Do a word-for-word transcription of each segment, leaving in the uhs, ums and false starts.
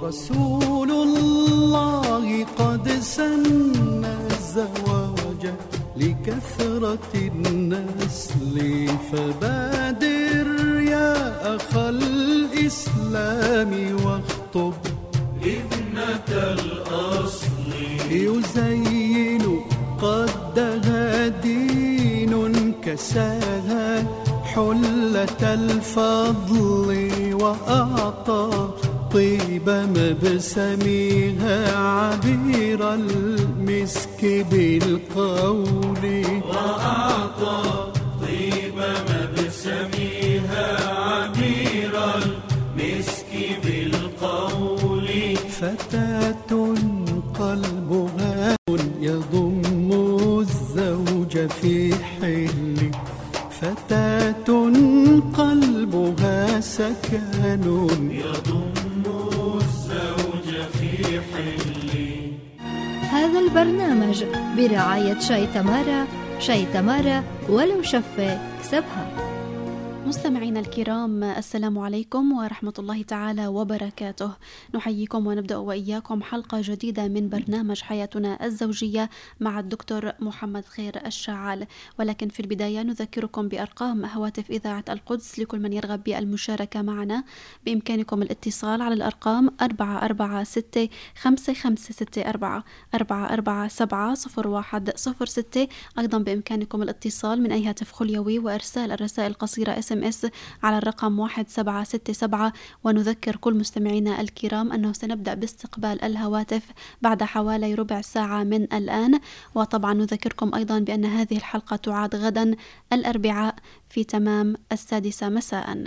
ورسول الله قد سن الزواج لكثرة النسل، فبادر يا أخ الإسلام واخطب ابنة الأصل. يزين قدها دين كساها حلة الفضل، وأعطى طيب مبسمها عبير المسك بالقول. وأعطى طيب مبسمها عبير المسك بالقول. فتاة قلبها يضم الزوج في حل، فتاة قلبها سكن يضم الزوج في حل. هذا البرنامج برعاية شاي تمارا. شاي تمارا ولو شفة كسبها. مستمعينا الكرام، السلام عليكم ورحمة الله تعالى وبركاته. نحييكم ونبدأ وإياكم حلقة جديدة من برنامج حياتنا الزوجية مع الدكتور محمد خير الشعال. ولكن في البداية نذكركم بأرقام هواتف إذاعة القدس لكل من يرغب بالمشاركة معنا. بإمكانكم الاتصال على الأرقام أربعة أربعة ستة خمسة خمسة ستة أربعة أربعة أربعة سبعة صفر واحد صفر ستة. أيضا بإمكانكم الاتصال من أي هاتف خليوي وإرسال الرسائل القصيرة اس ام اس على الرقم واحد سبعة ستة سبعة. ونذكر كل مستمعينا الكرام أنه سنبدأ باستقبال الهواتف بعد حوالي ربع ساعة من الآن. وطبعا نذكركم أيضا بأن هذه الحلقة تعاد غدا الأربعاء في تمام السادسة مساء.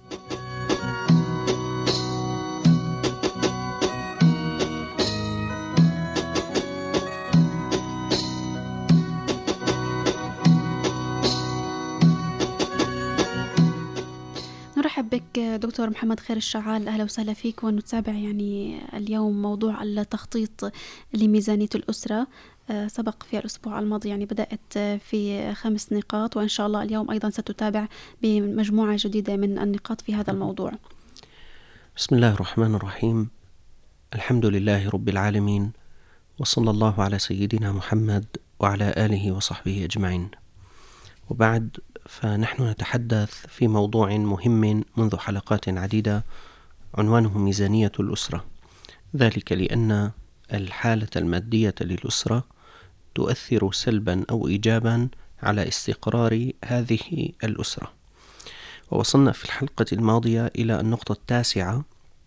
نرحب بك دكتور محمد خير الشعال، أهلا وسهلا فيك. ونتابع يعني اليوم موضوع التخطيط لميزانية الأسرة. سبق في الأسبوع الماضي يعني بدأت في خمس نقاط، وإن شاء الله اليوم أيضا ستتابع بمجموعة جديدة من النقاط في هذا الموضوع. بسم الله الرحمن الرحيم. الحمد لله رب العالمين، وصلى الله على سيدنا محمد وعلى آله وصحبه أجمعين. وبعد، فنحن نتحدث في موضوع مهم منذ حلقات عديدة عنوانه ميزانية الأسرة، ذلك لأن الحالة المادية للأسرة تؤثر سلبا أو إيجابا على استقرار هذه الأسرة. ووصلنا في الحلقة الماضية إلى النقطة التاسعة،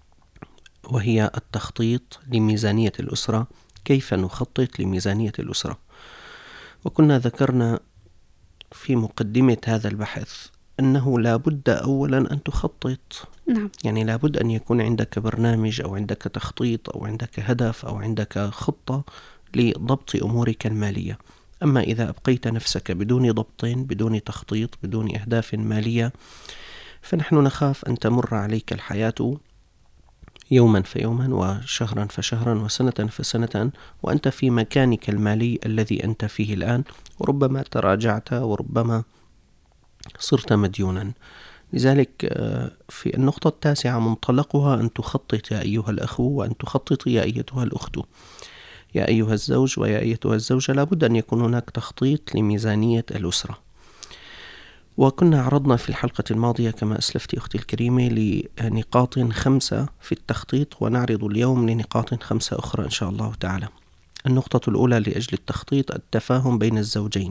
وهي التخطيط لميزانية الأسرة. كيف نخطط لميزانية الأسرة؟ وكنا ذكرنا في مقدمة هذا البحث أنه لا بد أولا أن تخطط. نعم. يعني لا بد أن يكون عندك برنامج أو عندك تخطيط أو عندك هدف أو عندك خطة لضبط أمورك المالية. أما إذا أبقيت نفسك بدون ضبط، بدون تخطيط، بدون أهداف مالية، فنحن نخاف أن تمر عليك الحياة يوما فيوما وشهرا فشهرا وسنة فسنة وأنت في مكانك المالي الذي أنت فيه الآن، وربما تراجعت وربما صرت مديونا. لذلك في النقطة التاسعة منطلقها أن تخطط يا أيها الأخو، وأن تخطط يا أيتها الأخت، يا أيها الزوج ويا أيتها الزوجة. لابد أن يكون هناك تخطيط لميزانية الأسرة. وكنا عرضنا في الحلقة الماضية كما أسلفت أختي الكريمة لنقاط خمسة في التخطيط، ونعرض اليوم لنقاط خمسة أخرى إن شاء الله تعالى. النقطة الأولى لأجل التخطيط التفاهم بين الزوجين.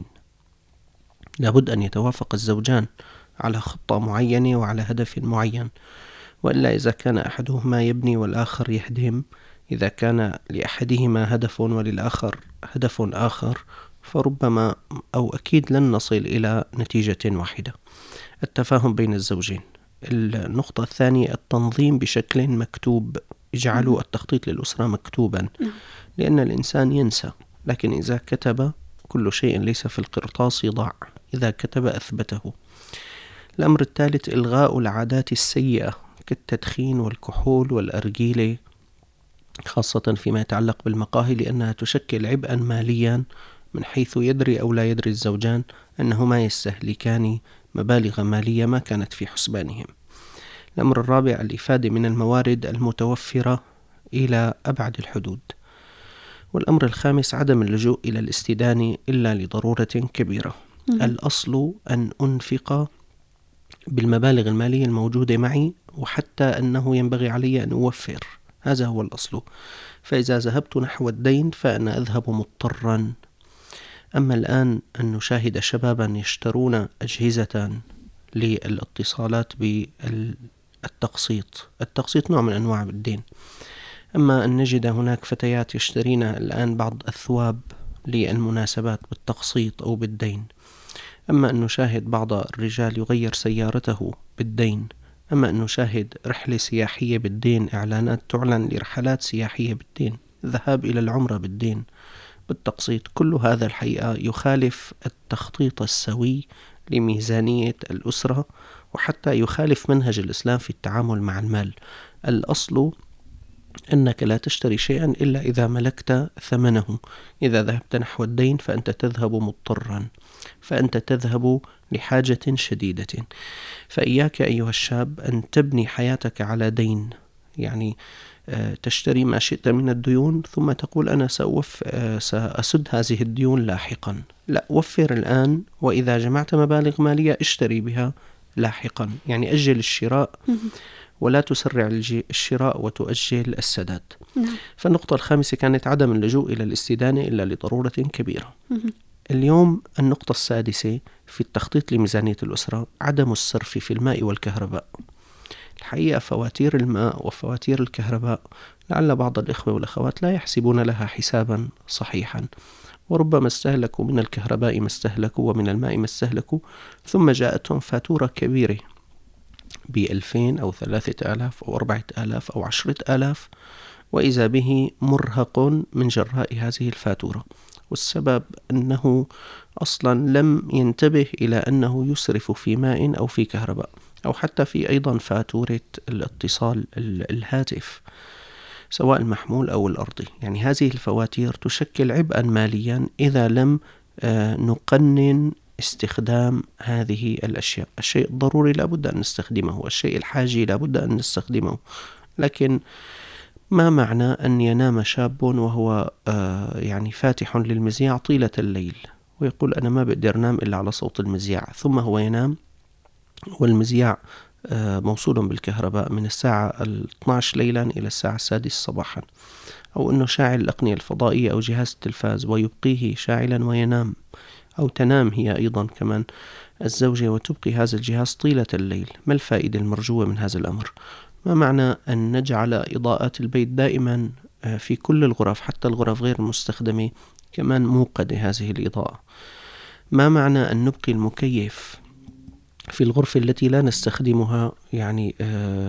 لابد أن يتوافق الزوجان على خطة معينة وعلى هدف معين، وإلا إذا كان أحدهما يبني والآخر يهدم، إذا كان لأحدهما هدف وللآخر هدف آخر، فربما أو أكيد لن نصل إلى نتيجة واحدة. التفاهم بين الزوجين. النقطة الثانية التنظيم بشكل مكتوب. اجعلوا التخطيط للأسرة مكتوبا، لأن الإنسان ينسى، لكن إذا كتب كل شيء ليس في القرطاس ضاع، إذا كتب أثبته. الأمر الثالث إلغاء العادات السيئة كالتدخين والكحول والأرجيلة، خاصة فيما يتعلق بالمقاهي، لأنها تشكل عبئا ماليا من حيث يدري أو لا يدري الزوجان أنهما يستهلكان مبالغ مالية ما كانت في حسبانهم. الأمر الرابع الإفادة من الموارد المتوفرة إلى أبعد الحدود. والأمر الخامس عدم اللجوء إلى الاستدانة إلا لضرورة كبيرة. م- الأصل أن أنفق بالمبالغ المالية الموجودة معي، وحتى أنه ينبغي علي أن أوفر، هذا هو الأصل. فإذا ذهبت نحو الدين فأنا أذهب مضطرا. أما الآن أن نشاهد شبابا يشترون أجهزة للاتصالات بالتقسيط، التقسيط نوع من أنواع الدين. أما أن نجد هناك فتيات يشترين الآن بعض الثواب للمناسبات بالتقسيط أو بالدين. أما أن نشاهد بعض الرجال يغير سيارته بالدين. أما أن نشاهد رحلة سياحية بالدين، إعلانات تعلن لرحلات سياحية بالدين، ذهاب إلى العمرة بالدين، بالتقسيط. كل هذا الحقيقة يخالف التخطيط السوي لميزانية الأسرة، وحتى يخالف منهج الإسلام في التعامل مع المال. الأصل أنك لا تشتري شيئا إلا إذا ملكت ثمنه. إذا ذهبت نحو الدين فأنت تذهب مضطرا، فأنت تذهب لحاجة شديدة. فإياك أيها الشاب أن تبني حياتك على دين، يعني تشتري ما شئت من الديون ثم تقول أنا سأوف سأسد هذه الديون لاحقا. لا، وفر الآن، وإذا جمعت مبالغ مالية اشتري بها لاحقا. يعني أجل الشراء ولا تسرع الشراء وتؤجل السداد. نعم. فالنقطة الخامسة كانت عدم اللجوء إلى الاستدانة إلا لضرورة كبيرة. اليوم النقطة السادسة في التخطيط لميزانية الأسرة عدم الصرف في الماء والكهرباء. الحقيقة فواتير الماء وفواتير الكهرباء لعل بعض الإخوة والأخوات لا يحسبون لها حسابا صحيحا، وربما استهلكوا من الكهرباء ما استهلكوا ومن الماء ما استهلكوا، ثم جاءتهم فاتورة كبيرة بألفين أو ثلاثة آلاف أو أربعة آلاف أو عشرة آلاف، وإذا به مرهق من جراء هذه الفاتورة. والسبب أنه أصلا لم ينتبه إلى أنه يسرف في ماء أو في كهرباء، أو حتى في أيضا فاتورة الاتصال الهاتف سواء المحمول أو الأرضي. يعني هذه الفواتير تشكل عبئا ماليا إذا لم نقنن استخدام هذه الأشياء. الشيء الضروري لابد أن نستخدمه، الشيء الحاجي لابد أن نستخدمه. لكن ما معنى أن ينام شاب وهو آه يعني فاتح للمذياع طيلة الليل ويقول أنا ما بقدر أنام إلا على صوت المذياع، ثم هو ينام والمذياع آه موصول بالكهرباء من الساعة الاثنى عشر ليلا إلى الساعة السادسة صباحا، أو أنه شاعل الأقنية الفضائية أو جهاز التلفاز ويبقيه شاعلا وينام، أو تنام هي أيضا كمان الزوجة وتبقي هذا الجهاز طيلة الليل. ما الفائدة المرجوة من هذا الأمر؟ ما معنى أن نجعل إضاءات البيت دائما في كل الغرف حتى الغرف غير المستخدمة كمان موقدة هذه الإضاءة؟ ما معنى أن نبقي المكيف في الغرفة التي لا نستخدمها يعني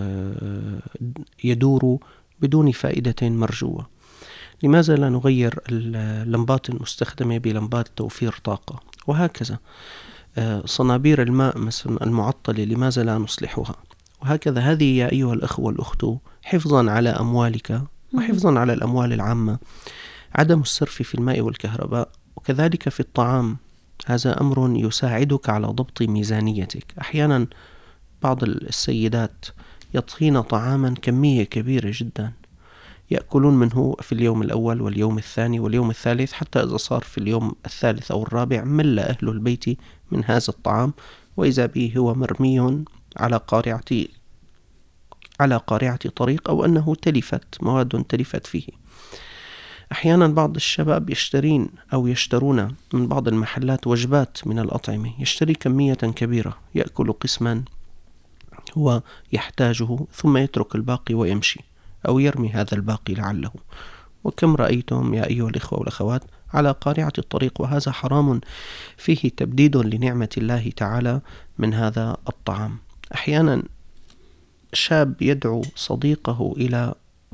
يدور بدون فائدة مرجوة؟ لماذا لا نغير اللمبات المستخدمة بلمبات توفير طاقة؟ وهكذا صنابير الماء مثلا المعطلة لماذا لا نصلحها؟ وهكذا. هذه يا أيها الأخوة والأخت حفظا على أموالك وحفظا على الأموال العامة، عدم الصرف في الماء والكهرباء، وكذلك في الطعام. هذا أمر يساعدك على ضبط ميزانيتك. أحيانا بعض السيدات يطهين طعاما كمية كبيرة جدا، يأكلون منه في اليوم الأول واليوم الثاني واليوم الثالث، حتى إذا صار في اليوم الثالث أو الرابع مل أهل البيت من هذا الطعام، وإذا به هو مرمي على قارعة على قارعة طريق، أو أنه تلفت مواد تلفت فيه. أحيانا بعض الشباب يشترين أو يشترون من بعض المحلات وجبات من الأطعمة، يشتري كمية كبيرة، يأكل قسما هو يحتاجه ثم يترك الباقي ويمشي، أو يرمي هذا الباقي لعله. وكم رأيتم يا أيها الإخوة والأخوات على قارعة الطريق، وهذا حرام فيه تبديد لنعمة الله تعالى من هذا الطعام. أحيانا شاب يدعو صديقه إلى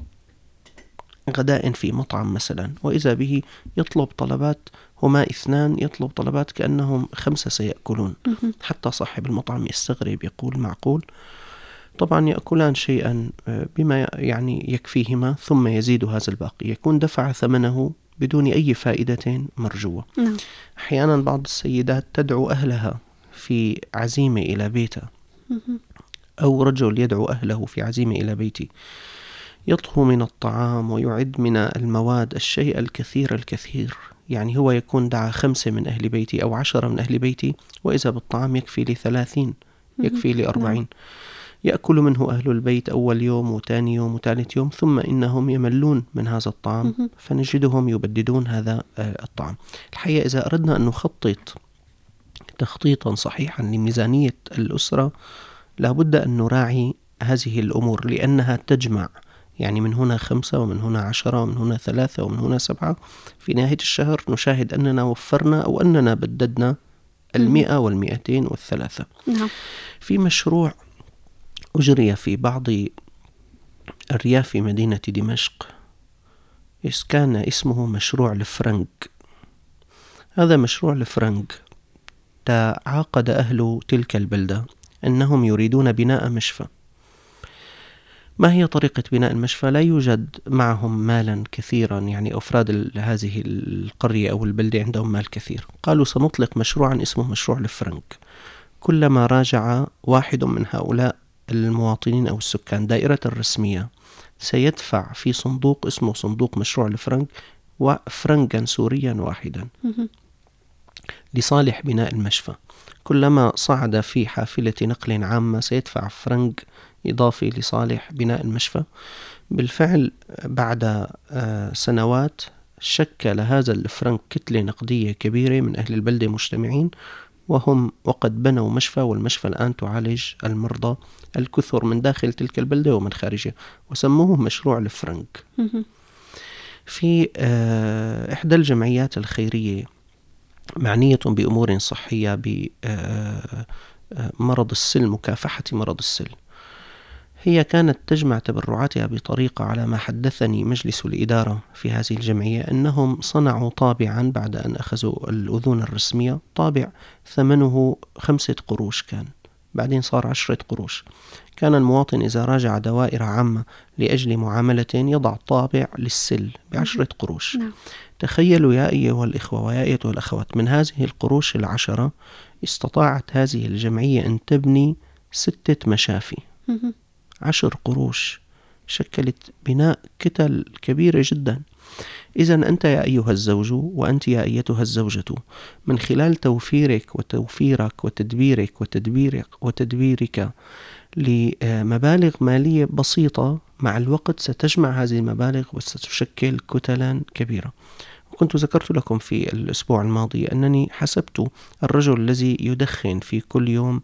غداء في مطعم مثلا، وإذا به يطلب طلبات، هما اثنان يطلب طلبات كأنهم خمسة سيأكلون، حتى صاحب المطعم يستغرب يقول معقول؟ طبعا يأكلان شيئا بما يعني يكفيهما ثم يزيد هذا الباقي، يكون دفع ثمنه بدون أي فائدة مرجوة. نعم. أحيانا بعض السيدات تدعو أهلها في عزيمة إلى بيتها، أو رجل يدعو أهله في عزيمة إلى بيتي، يطهو من الطعام ويعد من المواد الشيء الكثير الكثير. يعني هو يكون دعا خمسة من أهل بيتي أو عشرة من أهل بيتي، وإذا بالطعام يكفي لي ثلاثين، يكفي لي أربعين. يأكل منه أهل البيت أول يوم وثاني يوم وثالث يوم، ثم إنهم يملون من هذا الطعام فنجدهم يبددون هذا الطعام. الحقيقة إذا أردنا أن نخطط تخطيطا صحيحا لميزانية الأسرة لابد أن نراعي هذه الأمور، لأنها تجمع، يعني من هنا خمسة ومن هنا عشرة ومن هنا ثلاثة ومن هنا سبعة. في نهاية الشهر نشاهد أننا وفرنا أو أننا بددنا المئة والمئتين والثلاثة. نعم. في مشروع أجري في بعض أرياف في مدينة دمشق كان اسمه مشروع الفرنك. هذا مشروع الفرنك تعاقد أهل تلك البلدة أنهم يريدون بناء مشفى. ما هي طريقة بناء المشفى؟ لا يوجد معهم مالا كثيرا، يعني أفراد هذه القرية أو البلدة عندهم مال كثير. قالوا سنطلق مشروعا اسمه مشروع الفرنك. كلما راجع واحد من هؤلاء المواطنين أو السكان دائرة الرسمية سيدفع في صندوق اسمه صندوق مشروع الفرنك وفرنكا سوريا واحدا لصالح بناء المشفى. كلما صعد في حافلة نقل عامة سيدفع فرنك إضافي لصالح بناء المشفى. بالفعل بعد سنوات شكل هذا الفرنك كتلة نقدية كبيرة من أهل البلدة مجتمعين، وهم وقد بنوا مشفى، والمشفى الآن تعالج المرضى الكثر من داخل تلك البلدة ومن خارجها، وسموه مشروع الفرنك. في إحدى الجمعيات الخيرية معنية بأمور صحية بمرض السل، مكافحة مرض السل، هي كانت تجمع تبرعاتها بطريقة على ما حدثني مجلس الإدارة في هذه الجمعية أنهم صنعوا طابعا بعد أن أخذوا الأذون الرسمية، طابع ثمنه خمسة قروش كان، بعدين صار عشرة قروش. كان المواطن إذا راجع دوائر عامة لأجل معاملة يضع طابع للسل بعشرة قروش. نعم. تخيلوا يا أيها الإخوة ويا أيها الأخوات، من هذه القروش العشرة استطاعت هذه الجمعية أن تبني ستة مشافي. عشر قروش شكلت بناء كتل كبيرة جدا. إذا أنت يا أيها الزوج وأنت يا أيتها الزوجة، من خلال توفيرك وتوفيرك وتدبيرك وتدبيرك وتدبيرك لمبالغ مالية بسيطة، مع الوقت ستجمع هذه المبالغ وستشكل كتلا كبيرة. وكنت ذكرت لكم في الأسبوع الماضي أنني حسبت الرجل الذي يدخن في كل يوم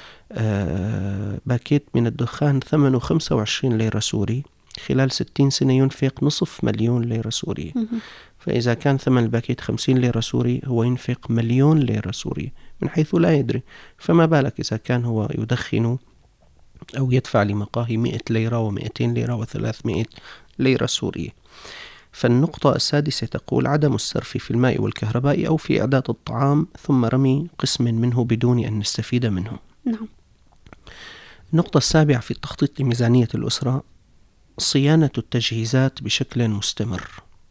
باكيت من الدخان ثمنه خمسة وعشرين ليرة سوري، خلال ستين سنة ينفق نصف مليون ليرة سورية. فإذا كان ثمن الباكيت خمسين ليرة سوري هو ينفق مليون ليرة سورية من حيث لا يدري، فما بالك إذا كان هو يدخن أو يدفع لمقاهي مئة ليرة ومئتين ليرة وثلاثمائة ليرة سورية. فالنقطة السادسة تقول عدم السرف في الماء والكهرباء أو في إعداد الطعام ثم رمي قسم منه بدون أن نستفيد منه. نعم. النقطة السابعة في التخطيط لميزانية الأسرة صيانة التجهيزات بشكل مستمر.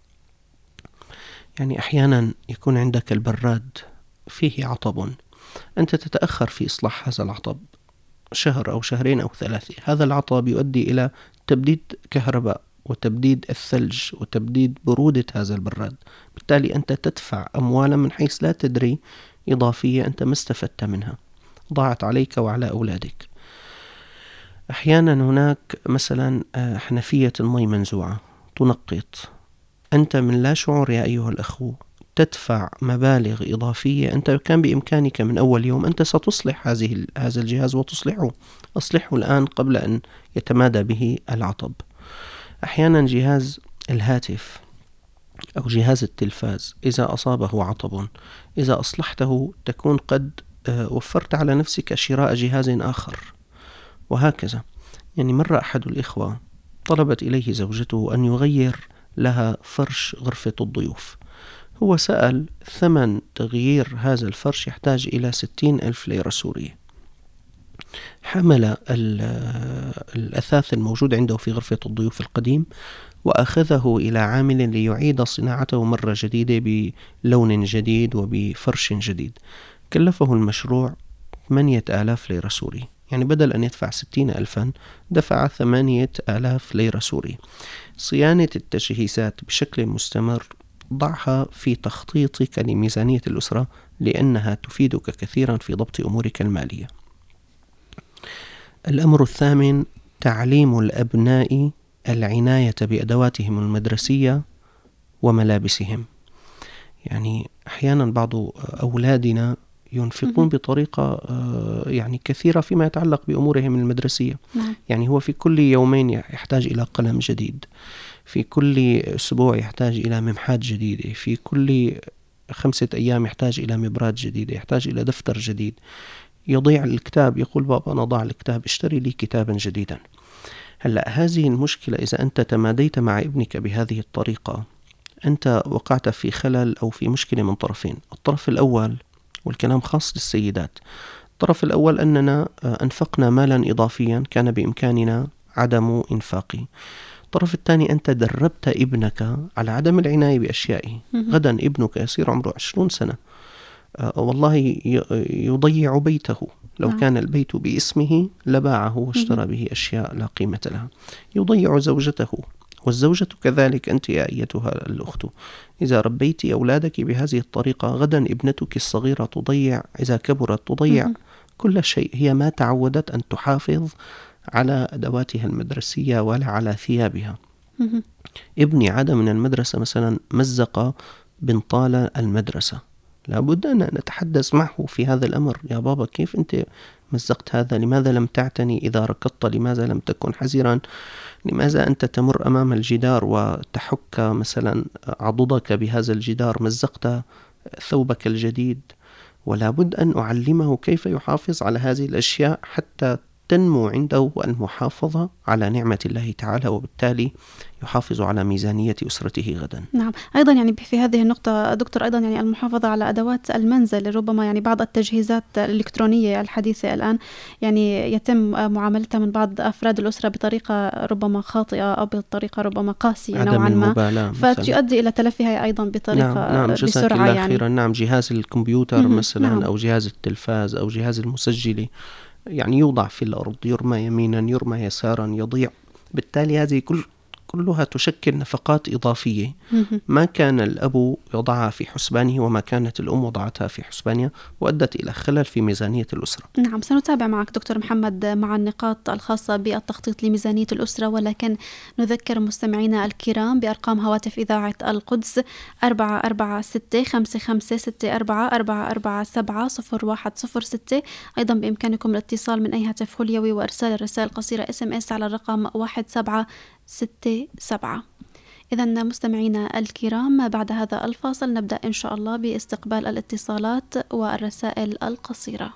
يعني أحيانا يكون عندك البراد فيه عطب، أنت تتأخر في إصلاح هذا العطب شهر أو شهرين أو ثلاثة، هذا العطب يؤدي إلى تبديد كهرباء وتبديد الثلج وتبديد برودة هذا البراد، بالتالي أنت تدفع أموالا من حيث لا تدري إضافية أنت ما استفدت منها، ضاعت عليك وعلى أولادك. أحيانا هناك مثلا حنفية المي منزوعة تنقط، أنت من لا شعور يا أيها الأخو تدفع مبالغ إضافية، أنت كان بإمكانك من أول يوم أنت ستصلح هذه هذا الجهاز وتصلحه، أصلحه الآن قبل أن يتمادى به العطب. أحيانا جهاز الهاتف أو جهاز التلفاز إذا أصابه عطب، إذا أصلحته تكون قد وفرت على نفسك شراء جهاز آخر، وهكذا. يعني مرة أحد الإخوة طلبت إليه زوجته أن يغير لها فرش غرفة الضيوف، هو سأل ثمن تغيير هذا الفرش يحتاج إلى ستين ألف ليرة سورية. حمل الأثاث الموجود عنده في غرفة الضيوف القديم وأخذه إلى عامل ليعيد صناعته مرة جديدة بلون جديد وبفرش جديد، كلفه المشروع ثمانية آلاف ليرة سوري. يعني بدل أن يدفع ستين ألفا دفع ثمانية آلاف ليرة سورية. صيانة التجهيزات بشكل مستمر، ضعها في تخطيطك لميزانية الأسرة لأنها تفيدك كثيرا في ضبط أمورك المالية. الأمر الثامن: تعليم الأبناء العناية بأدواتهم المدرسية وملابسهم. يعني أحيانا بعض أولادنا ينفقون بطريقة يعني كثيرة فيما يتعلق بأمورهم المدرسية. يعني هو في كل يومين يحتاج إلى قلم جديد، في كل أسبوع يحتاج إلى ممحات جديدة، في كل خمسة أيام يحتاج إلى مبرات جديدة، يحتاج إلى دفتر جديد. يضيع الكتاب، يقول بابا أنا ضاع الكتاب، اشتري لي كتابا جديدا. هلأ هذه المشكلة إذا أنت تماديت مع ابنك بهذه الطريقة أنت وقعت في خلل أو في مشكلة من طرفين. الطرف الأول، والكلام خاص للسيدات، الطرف الأول أننا أنفقنا مالا إضافيا كان بإمكاننا عدم إنفاقه. الطرف الثاني أنت دربت ابنك على عدم العناية بأشيائه. غدا ابنك يصير عمره عشرون سنة، آه والله يضيع بيته. لو كان البيت باسمه لباعه واشترى به أشياء لا قيمة لها. يضيع زوجته، والزوجة كذلك. أنت يا أيتها الأخت إذا ربيت أولادك بهذه الطريقة غدا ابنتك الصغيرة تضيع، إذا كبرت تضيع كل شيء. هي ما تعودت أن تحافظ على أدواتها المدرسية ولا على ثيابها. ابني عاد من المدرسة مثلا مزق بنطال المدرسة، لابد أن نتحدث معه في هذا الأمر. يا بابا كيف أنت مزقت هذا؟ لماذا لم تعتني إذا ركضت؟ لماذا لم تكن حذرا؟ لماذا أنت تمر أمام الجدار وتحك مثلا عضدك بهذا الجدار؟ مزقت ثوبك الجديد. ولا بد أن أعلمه كيف يحافظ على هذه الأشياء حتى تنمو عنده المحافظة على نعمة الله تعالى، وبالتالي يحافظ على ميزانية أسرته غدا. نعم، أيضا يعني في هذه النقطة دكتور أيضا يعني المحافظة على أدوات المنزل. ربما يعني بعض التجهيزات الإلكترونية الحديثة الآن يعني يتم معاملتها من بعض أفراد الأسرة بطريقة ربما خاطئة أو بطريقة ربما قاسية نوعا ما، فتؤدي إلى تلفها أيضا بطريقة نعم نعم بسرعة. يعني خيرا. نعم، جهاز الكمبيوتر مثلا نعم. أو جهاز التلفاز أو جهاز المسجل يعني يوضع في الأرض، يرمى يمينا يرمى يسارا، يضيع. بالتالي هذه كل كلها تشكل نفقات إضافية ما كان الأب يضعها في حسبانه وما كانت الأم وضعتها في حسبانها، وأدت إلى خلل في ميزانية الأسرة. نعم، سنتابع معك دكتور محمد مع النقاط الخاصة بالتخطيط لميزانية الأسرة، ولكن نذكر مستمعينا الكرام بأرقام هواتف إذاعة القدس أربعة أربعة ستة خمسة خمسة ستة أربعة أربعة أربعة سبعة صفر واحد صفر ستة. أيضا بإمكانكم الاتصال من أي هاتف خليوي وإرسال الرسائل القصيرة إس إم إس على الرقم واحد سبعة ستة سبعة. إذن مستمعينا الكرام، بعد هذا الفاصل نبدأ إن شاء الله باستقبال الاتصالات والرسائل القصيرة.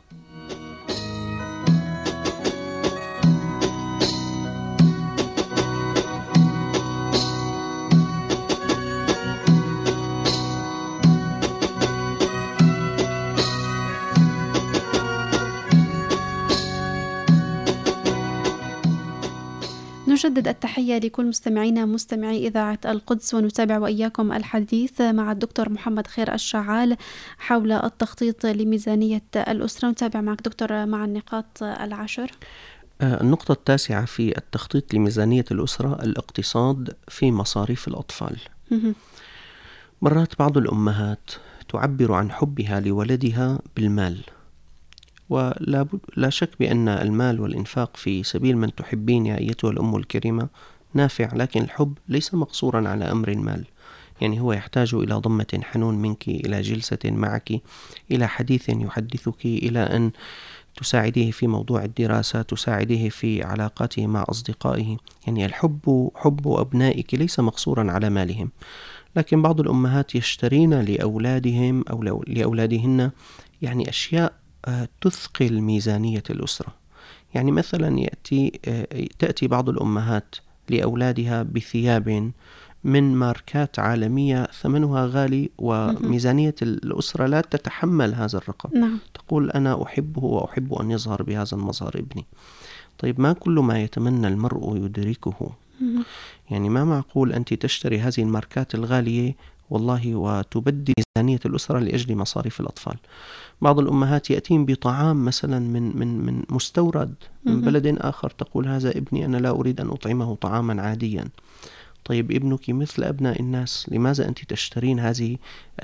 نجدد التحية لكل مستمعينا مستمعي إذاعة القدس، ونتابع وإياكم الحديث مع الدكتور محمد خير الشعال حول التخطيط لميزانية الأسرة. نتابع معك دكتور مع النقاط العشر. النقطة التاسعة في التخطيط لميزانية الأسرة: الاقتصاد في مصاريف الأطفال. مرات بعض الأمهات تعبر عن حبها لولدها بالمال، ولا لا شك بأن المال والإنفاق في سبيل من تحبين يا أيتها الأم الكريمة نافع، لكن الحب ليس مقصورا على أمر المال. يعني هو يحتاج إلى ضمة حنون منك، إلى جلسة معك، إلى حديث يحدثك، إلى أن تساعديه في موضوع الدراسة، تساعديه في علاقاته مع أصدقائه. يعني الحب حب أبنائك ليس مقصورا على مالهم. لكن بعض الأمهات يشترين لأولادهم أو لأولادهن يعني أشياء تثقل ميزانية الأسرة. يعني مثلا يأتي تأتي بعض الأمهات لأولادها بثياب من ماركات عالمية ثمنها غالي، وميزانية الأسرة لا تتحمل هذا الرقم. نعم. تقول أنا أحبه وأحب أن يظهر بهذا المظهر ابني. طيب ما كل ما يتمنى المرء يدركه. يعني ما معقول أنت تشتري هذه الماركات الغالية والله وتبدي ميزانية الأسرة لأجل مصاريف الأطفال. بعض الأمهات يأتين بطعام مثلا من من من مستورد من بلد آخر، تقول هذا ابني أنا لا أريد أن أطعمه طعاما عاديا. طيب ابنك مثل أبناء الناس، لماذا أنت تشترين هذه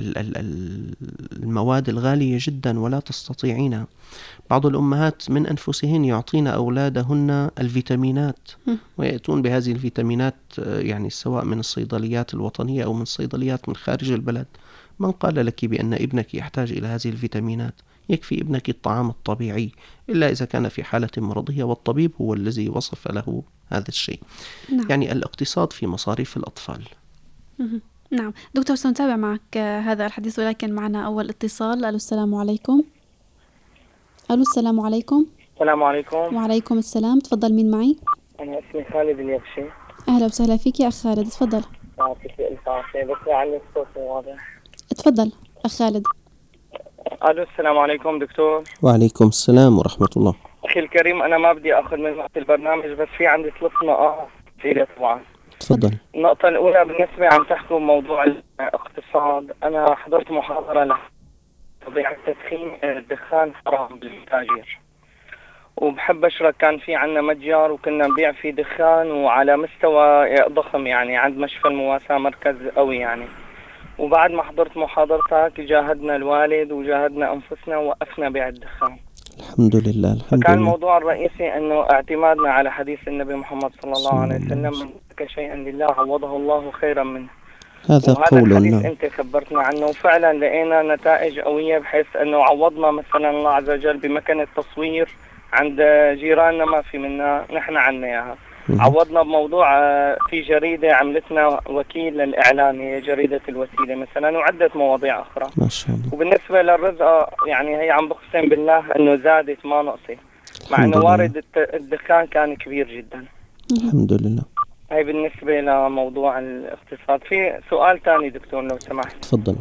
المواد الغالية جدا ولا تستطيعينها؟ بعض الأمهات من أنفسهن يعطين أولادهن الفيتامينات، ويأتون بهذه الفيتامينات يعني سواء من الصيدليات الوطنية أو من صيدليات من خارج البلد. من قال لك بأن ابنك يحتاج إلى هذه الفيتامينات؟ يكفي ابنك الطعام الطبيعي، إلا إذا كان في حالة مرضية، والطبيب هو الذي وصف له هذا الشيء. نعم. يعني الاقتصاد في مصاريف الأطفال. نعم دكتور، سنتابع معك هذا الحديث، ولكن معنا أول اتصال. ألو السلام عليكم. ألو السلام عليكم. السلام عليكم. وعليكم السلام، تفضل. مين معي؟ أنا اسمي خالد اليبشي. أهلا وسهلا فيك يا أخ خالد، تفضل. يعطيك ألف عافية، بس لعل الصوت واضح. تفضل أخ خالد. ألو السلام عليكم دكتور. وعليكم السلام ورحمة الله. أخي الكريم، أنا ما بدي أخذ من وقت البرنامج، بس في عندي ثلاث نقاط كثيرة طبعا. تفضل. النقطة الأولى بالنسبة عم تحكوا موضوع الاقتصاد، أنا حضرت محاضرة له طبيعة تدخين الدخان حرام بالمتاجر، وبحب أشرك. كان في عنا متجر وكنا نبيع فيه دخان وعلى مستوى ضخم، يعني عند مشفى المواساة مركز قوي يعني. وبعد ما حضرت محاضرتك جاهدنا الوالد وجاهدنا أنفسنا ووقفنا بيع الدخان. الحمد لله. الحمد كان لله. الموضوع الرئيسي أنه اعتمادنا على حديث النبي محمد صلى الله عليه وسلم: من ترك شيئا لله عوضه الله خيرا منه. هذا قول الحديث نعم. أنت خبرتنا عنه، وفعلا لقينا نتائج قوية، بحيث أنه عوضنا مثلا الله عز وجل بمكان التصوير عند جيراننا ما في منا، نحن عنا إياها. عوضنا بموضوع في جريدة عملتنا وكيل للإعلام، هي جريدة الوسيلة مثلا، وعدة مواضيع أخرى. ما شاء الله. وبالنسبة للرزقة يعني هي عم بقسم بالله أنه زادت ما نقصت، مع أنه وارد الدخان كان كبير جدا. الحمد لله. هاي بالنسبة لموضوع الاقتصاد. في سؤال تاني دكتور لو سمحت. تفضل.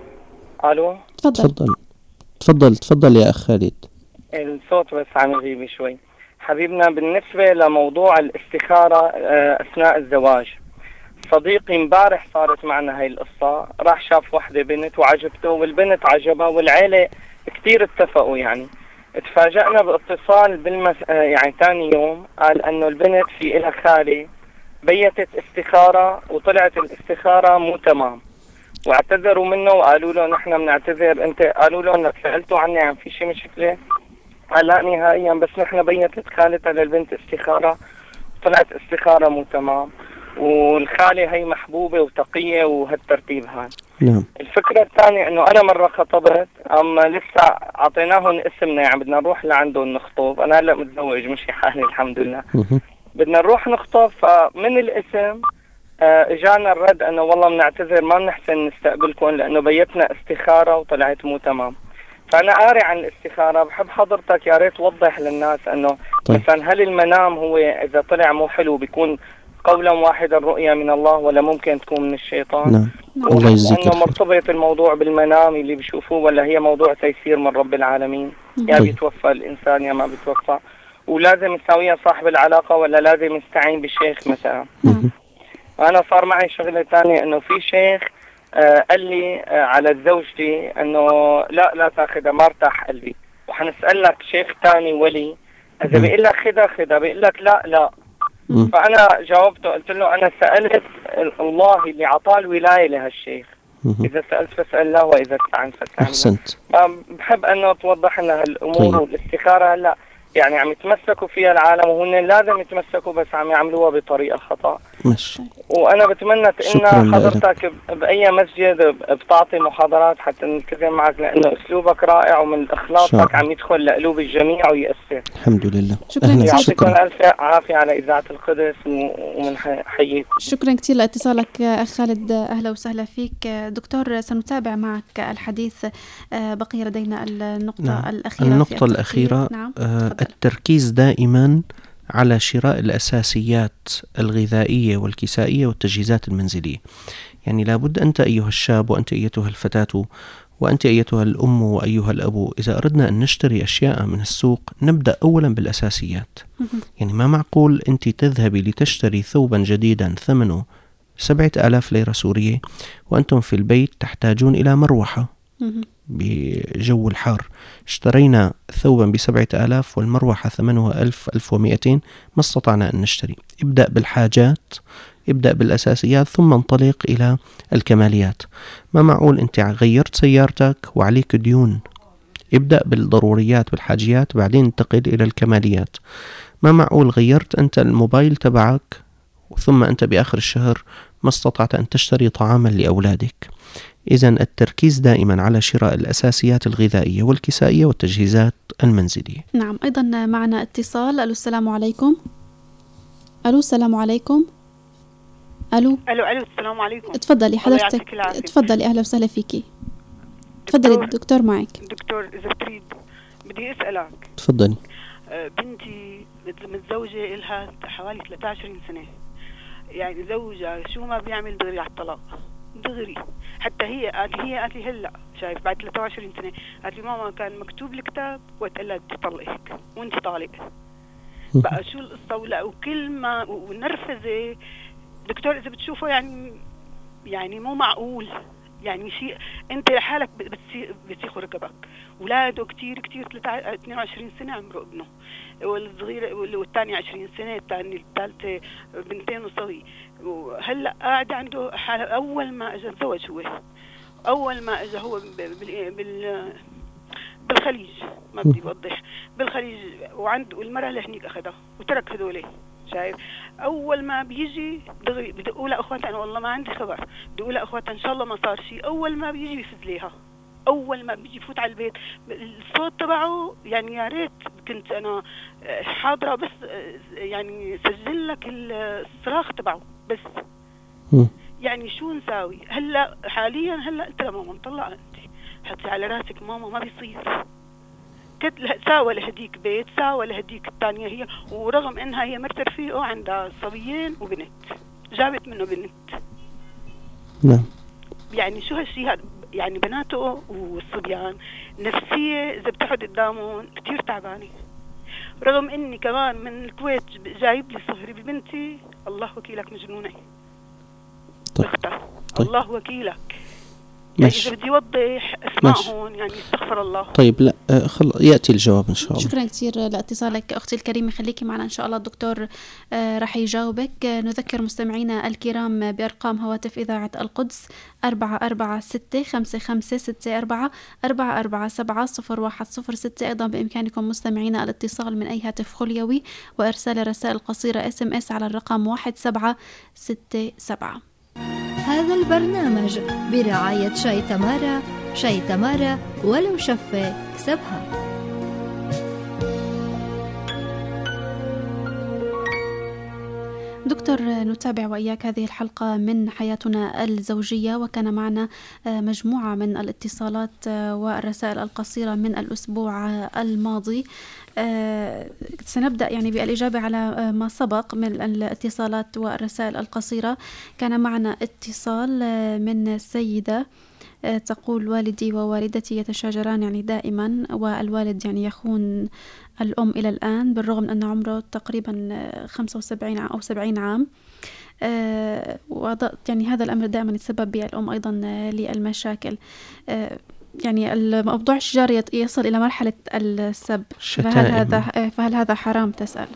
ألو. تفضل تفضل تفضل يا أخ خالد. الصوت بس عم يغيب شوي. حبيبنا بالنسبة لموضوع الاستخارة أثناء الزواج، صديقي امبارح صارت معنا هاي القصة. راح شاف وحدة بنت وعجبته، والبنت عجبها، والعيلة كتير اتفقوا يعني. اتفاجأنا باتصال بالمس... يعني تاني يوم قال أنه البنت في إلها خالي بيتت استخارة وطلعت الاستخارة مو تمام، واعتذروا منه وقالوا له نحن بنعتذر. انت قالوا له انك سألتوا عني عن في شيء مشكلة؟ قال لا نهائيا، بس نحن بيتت خالتها للبنت استخارة طلعت استخارة مو تمام، والخالة هي محبوبة وتقية وهالترتيب هاي. نعم. الفكرة الثانية انه انا مرة خطبت، اما لسه اعطيناهم اسمنا، يعني بدنا نروح لعندهم نخطب. انا هلا متزوج مشي حالي الحمد لله. بدنا نروح نخطب، فمن الاسم اجانا الرد انه والله بنعتذر ما بنحسن نستقبلكم لانه بيتنا استخارة وطلعت مو تمام. فانا قاري عن الاستخارة، بحب حضرتك يا ريت توضح للناس انه طيب. مثلا هل المنام هو اذا طلع مو حلو بيكون قولا واحدا رؤيا من الله، ولا ممكن تكون من الشيطان؟ نعم. الله يجزيك انه مرتبط الموضوع بالمنام اللي بيشوفوه، ولا هي موضوع تيسير من رب العالمين؟ يا طيب. بيتوفى الانسان يا ما بيتوفى، ولازم يساويها صاحب العلاقة ولا لازم يستعين بالشيخ مثلا؟ انا صار معي شغلة تانية انه في شيخ آه قال لي آه على زوجتي انه لا لا تاخذها ما ارتاح قلبي، وحنسألك شيخ تاني ولي اذا بيقول لك خذها خذها، بيقول لك لا لا. م. فانا جاوبته قلت له انا سألت الله اللي عطاه الولاية لهالشيخ، اذا سألت فاسأل الله واذا استعنت فاستعن. احسنت. بحب انه توضح لنا هالامور. طيب. والاستخارة هلا يعني عم يتمسكوا فيها العالم، وهن لازم يتمسكوا بس عم يعملوها بطريقة خطأ. ماشي. وانا بتمنى ان حضرتك باي مسجد بتعطي محاضرات حتى نلتزم معك، لانه اسلوبك رائع ومن اخلاقك عم يدخل لقلوب الجميع ويأثر. الحمد لله. شكرا. يعطيكم الف عافيه على اذاعه القدس ومن حييكم. شكرا كثير لاتصالك اخ خالد، اهلا وسهلا فيك. دكتور سنتابع معك الحديث، بقي لدينا النقطه نعم. الاخيره. النقطه الاخيره نعم. آه التركيز دائما على شراء الأساسيات الغذائية والكسائية والتجهيزات المنزلية. يعني لابد أنت أيها الشاب وأنت أيتها الفتاة وأنت أيتها الأم وأيها الأب، إذا أردنا أن نشتري أشياء من السوق نبدأ أولا بالأساسيات. يعني ما معقول أنت تذهبي لتشتري ثوبا جديدا ثمنه سبعة آلاف ليرة سورية، وأنتم في البيت تحتاجون إلى مروحة بجو الحار. اشترينا ثوبا بسبعة آلاف والمروحة ثمنها ألف ألف ومئتين، ما استطعنا أن نشتري. ابدأ بالحاجات، ابدأ بالأساسيات، ثم انطلق إلى الكماليات. ما معقول أنت غيرت سيارتك وعليك ديون، ابدأ بالضروريات بالحاجيات بعدين انتقل إلى الكماليات. ما معقول غيرت أنت الموبايل تبعك ثم أنت بآخر الشهر ما استطعت أن تشتري طعاما لأولادك. إذن التركيز دائما على شراء الأساسيات الغذائية والكسائية والتجهيزات المنزلية. نعم. أيضا معنا اتصال. ألو السلام عليكم. ألو السلام عليكم. ألو ألو ألو السلام عليكم. تفضلي حضرتك، تفضلي، أهلا وسهلا فيكي. تفضلي الدكتور معك. دكتور إذا بتريد بدي أسألك. تفضلي. بنتي متزوجة إلها حوالي ثلاثة وعشرين سنة، يعني زوجها شو ما بيعمل دغري على الطلاق دغري. حتى هي قالت هي قالت لي هلا شايف بعد ثلاثة وعشرين سنة قالت لي ماما كان مكتوب الكتاب وقال لها بدي طلقك وانت طالق. بقى شو القصة؟ ولا وكل ما ونرفزة دكتور إذا بتشوفه يعني يعني مو معقول، يعني شيء انت لحالك بتسيخ ركبك. اولاده كتير كتير اثنين وعشرين سنه عمره ابنه، والصغير والثاني عشرين سنه، الثاني الثالثه بنتين وصبي. وهلا قاعد عنده حاله. اول ما اجى تزوج هو اول ما اجى هو بال بال بالخليج، ما بدي اوضح، بالخليج، وعنده المراه اللي هنيك اخذها وترك هذول. شايف اول ما بيجي دغري بدقوا لها اخواتها، انا والله ما عندي خبر، بدقوا لها اخواتها ان شاء الله ما صار شيء. اول ما بيجي بيفز ليها، اول ما بيجي يفوت على البيت الصوت تبعه يعني يا ريت كنت انا حاضره بس يعني سجل لك الصراخ تبعه بس. يعني شو نساوي هلا حاليا؟ هلا قلت لها ماما مطلقه انت، حطي على راسك ماما ما بيصير. ساوى لهديك بيت، ساوى لهديك الثانية هي، ورغم انها هي مرت رفيقه عندها صبيين وبنت، جابت منه بنت. نعم. يعني شو هالشيء هذا؟ يعني بناته والصبيان نفسية إذا بتقعد قدامهم كتير تعبانة. رغم اني كمان من الكويت جايب لي صهري ببنتي، الله وكيلك مجنونة. طيب. طيب. الله وكيلك. يعني إذا بدي أوضح اسمعهم يعني استغفر الله. طيب لا خل... يأتي الجواب إن شاء الله. شكرا كثير لاتصالك أختي الكريمة، خليكي معنا إن شاء الله الدكتور آه رح يجاوبك. نذكر مستمعينا الكرام بأرقام هواتف إذاعة القدس أربعة أربعة ستة خمسة خمسة ستة أربعة أربعة أربعة سبعة صفر واحد صفر ستة. أيضا بإمكانكم مستمعينا الاتصال من أي هاتف خليوي وإرسال رسائل قصيرة اس ام اس على الرقم واحد سبعة ستة سبعة. هذا البرنامج برعاية شاي تمارا. شاي تمارا ولو شفة كسبها. دكتور، نتابع وإياك هذه الحلقة من حياتنا الزوجية، وكان معنا مجموعة من الاتصالات والرسائل القصيرة من الأسبوع الماضي. سنبدأ يعني بالإجابة على ما سبق من الاتصالات والرسائل القصيرة. كان معنا اتصال من السيدة تقول: والدي ووالدتي يتشاجران يعني دائما، والوالد يعني يخون الأم إلى الآن بالرغم من أن عمره تقريبا خمسة وسبعين أو سبعين عام. آه يعني هذا الأمر دائما يتسبب بالأم أيضا للمشاكل. آه يعني الموضوع الشجار يصل إلى مرحلة السب، فهل هذا فهل هذا حرام؟ تسأل.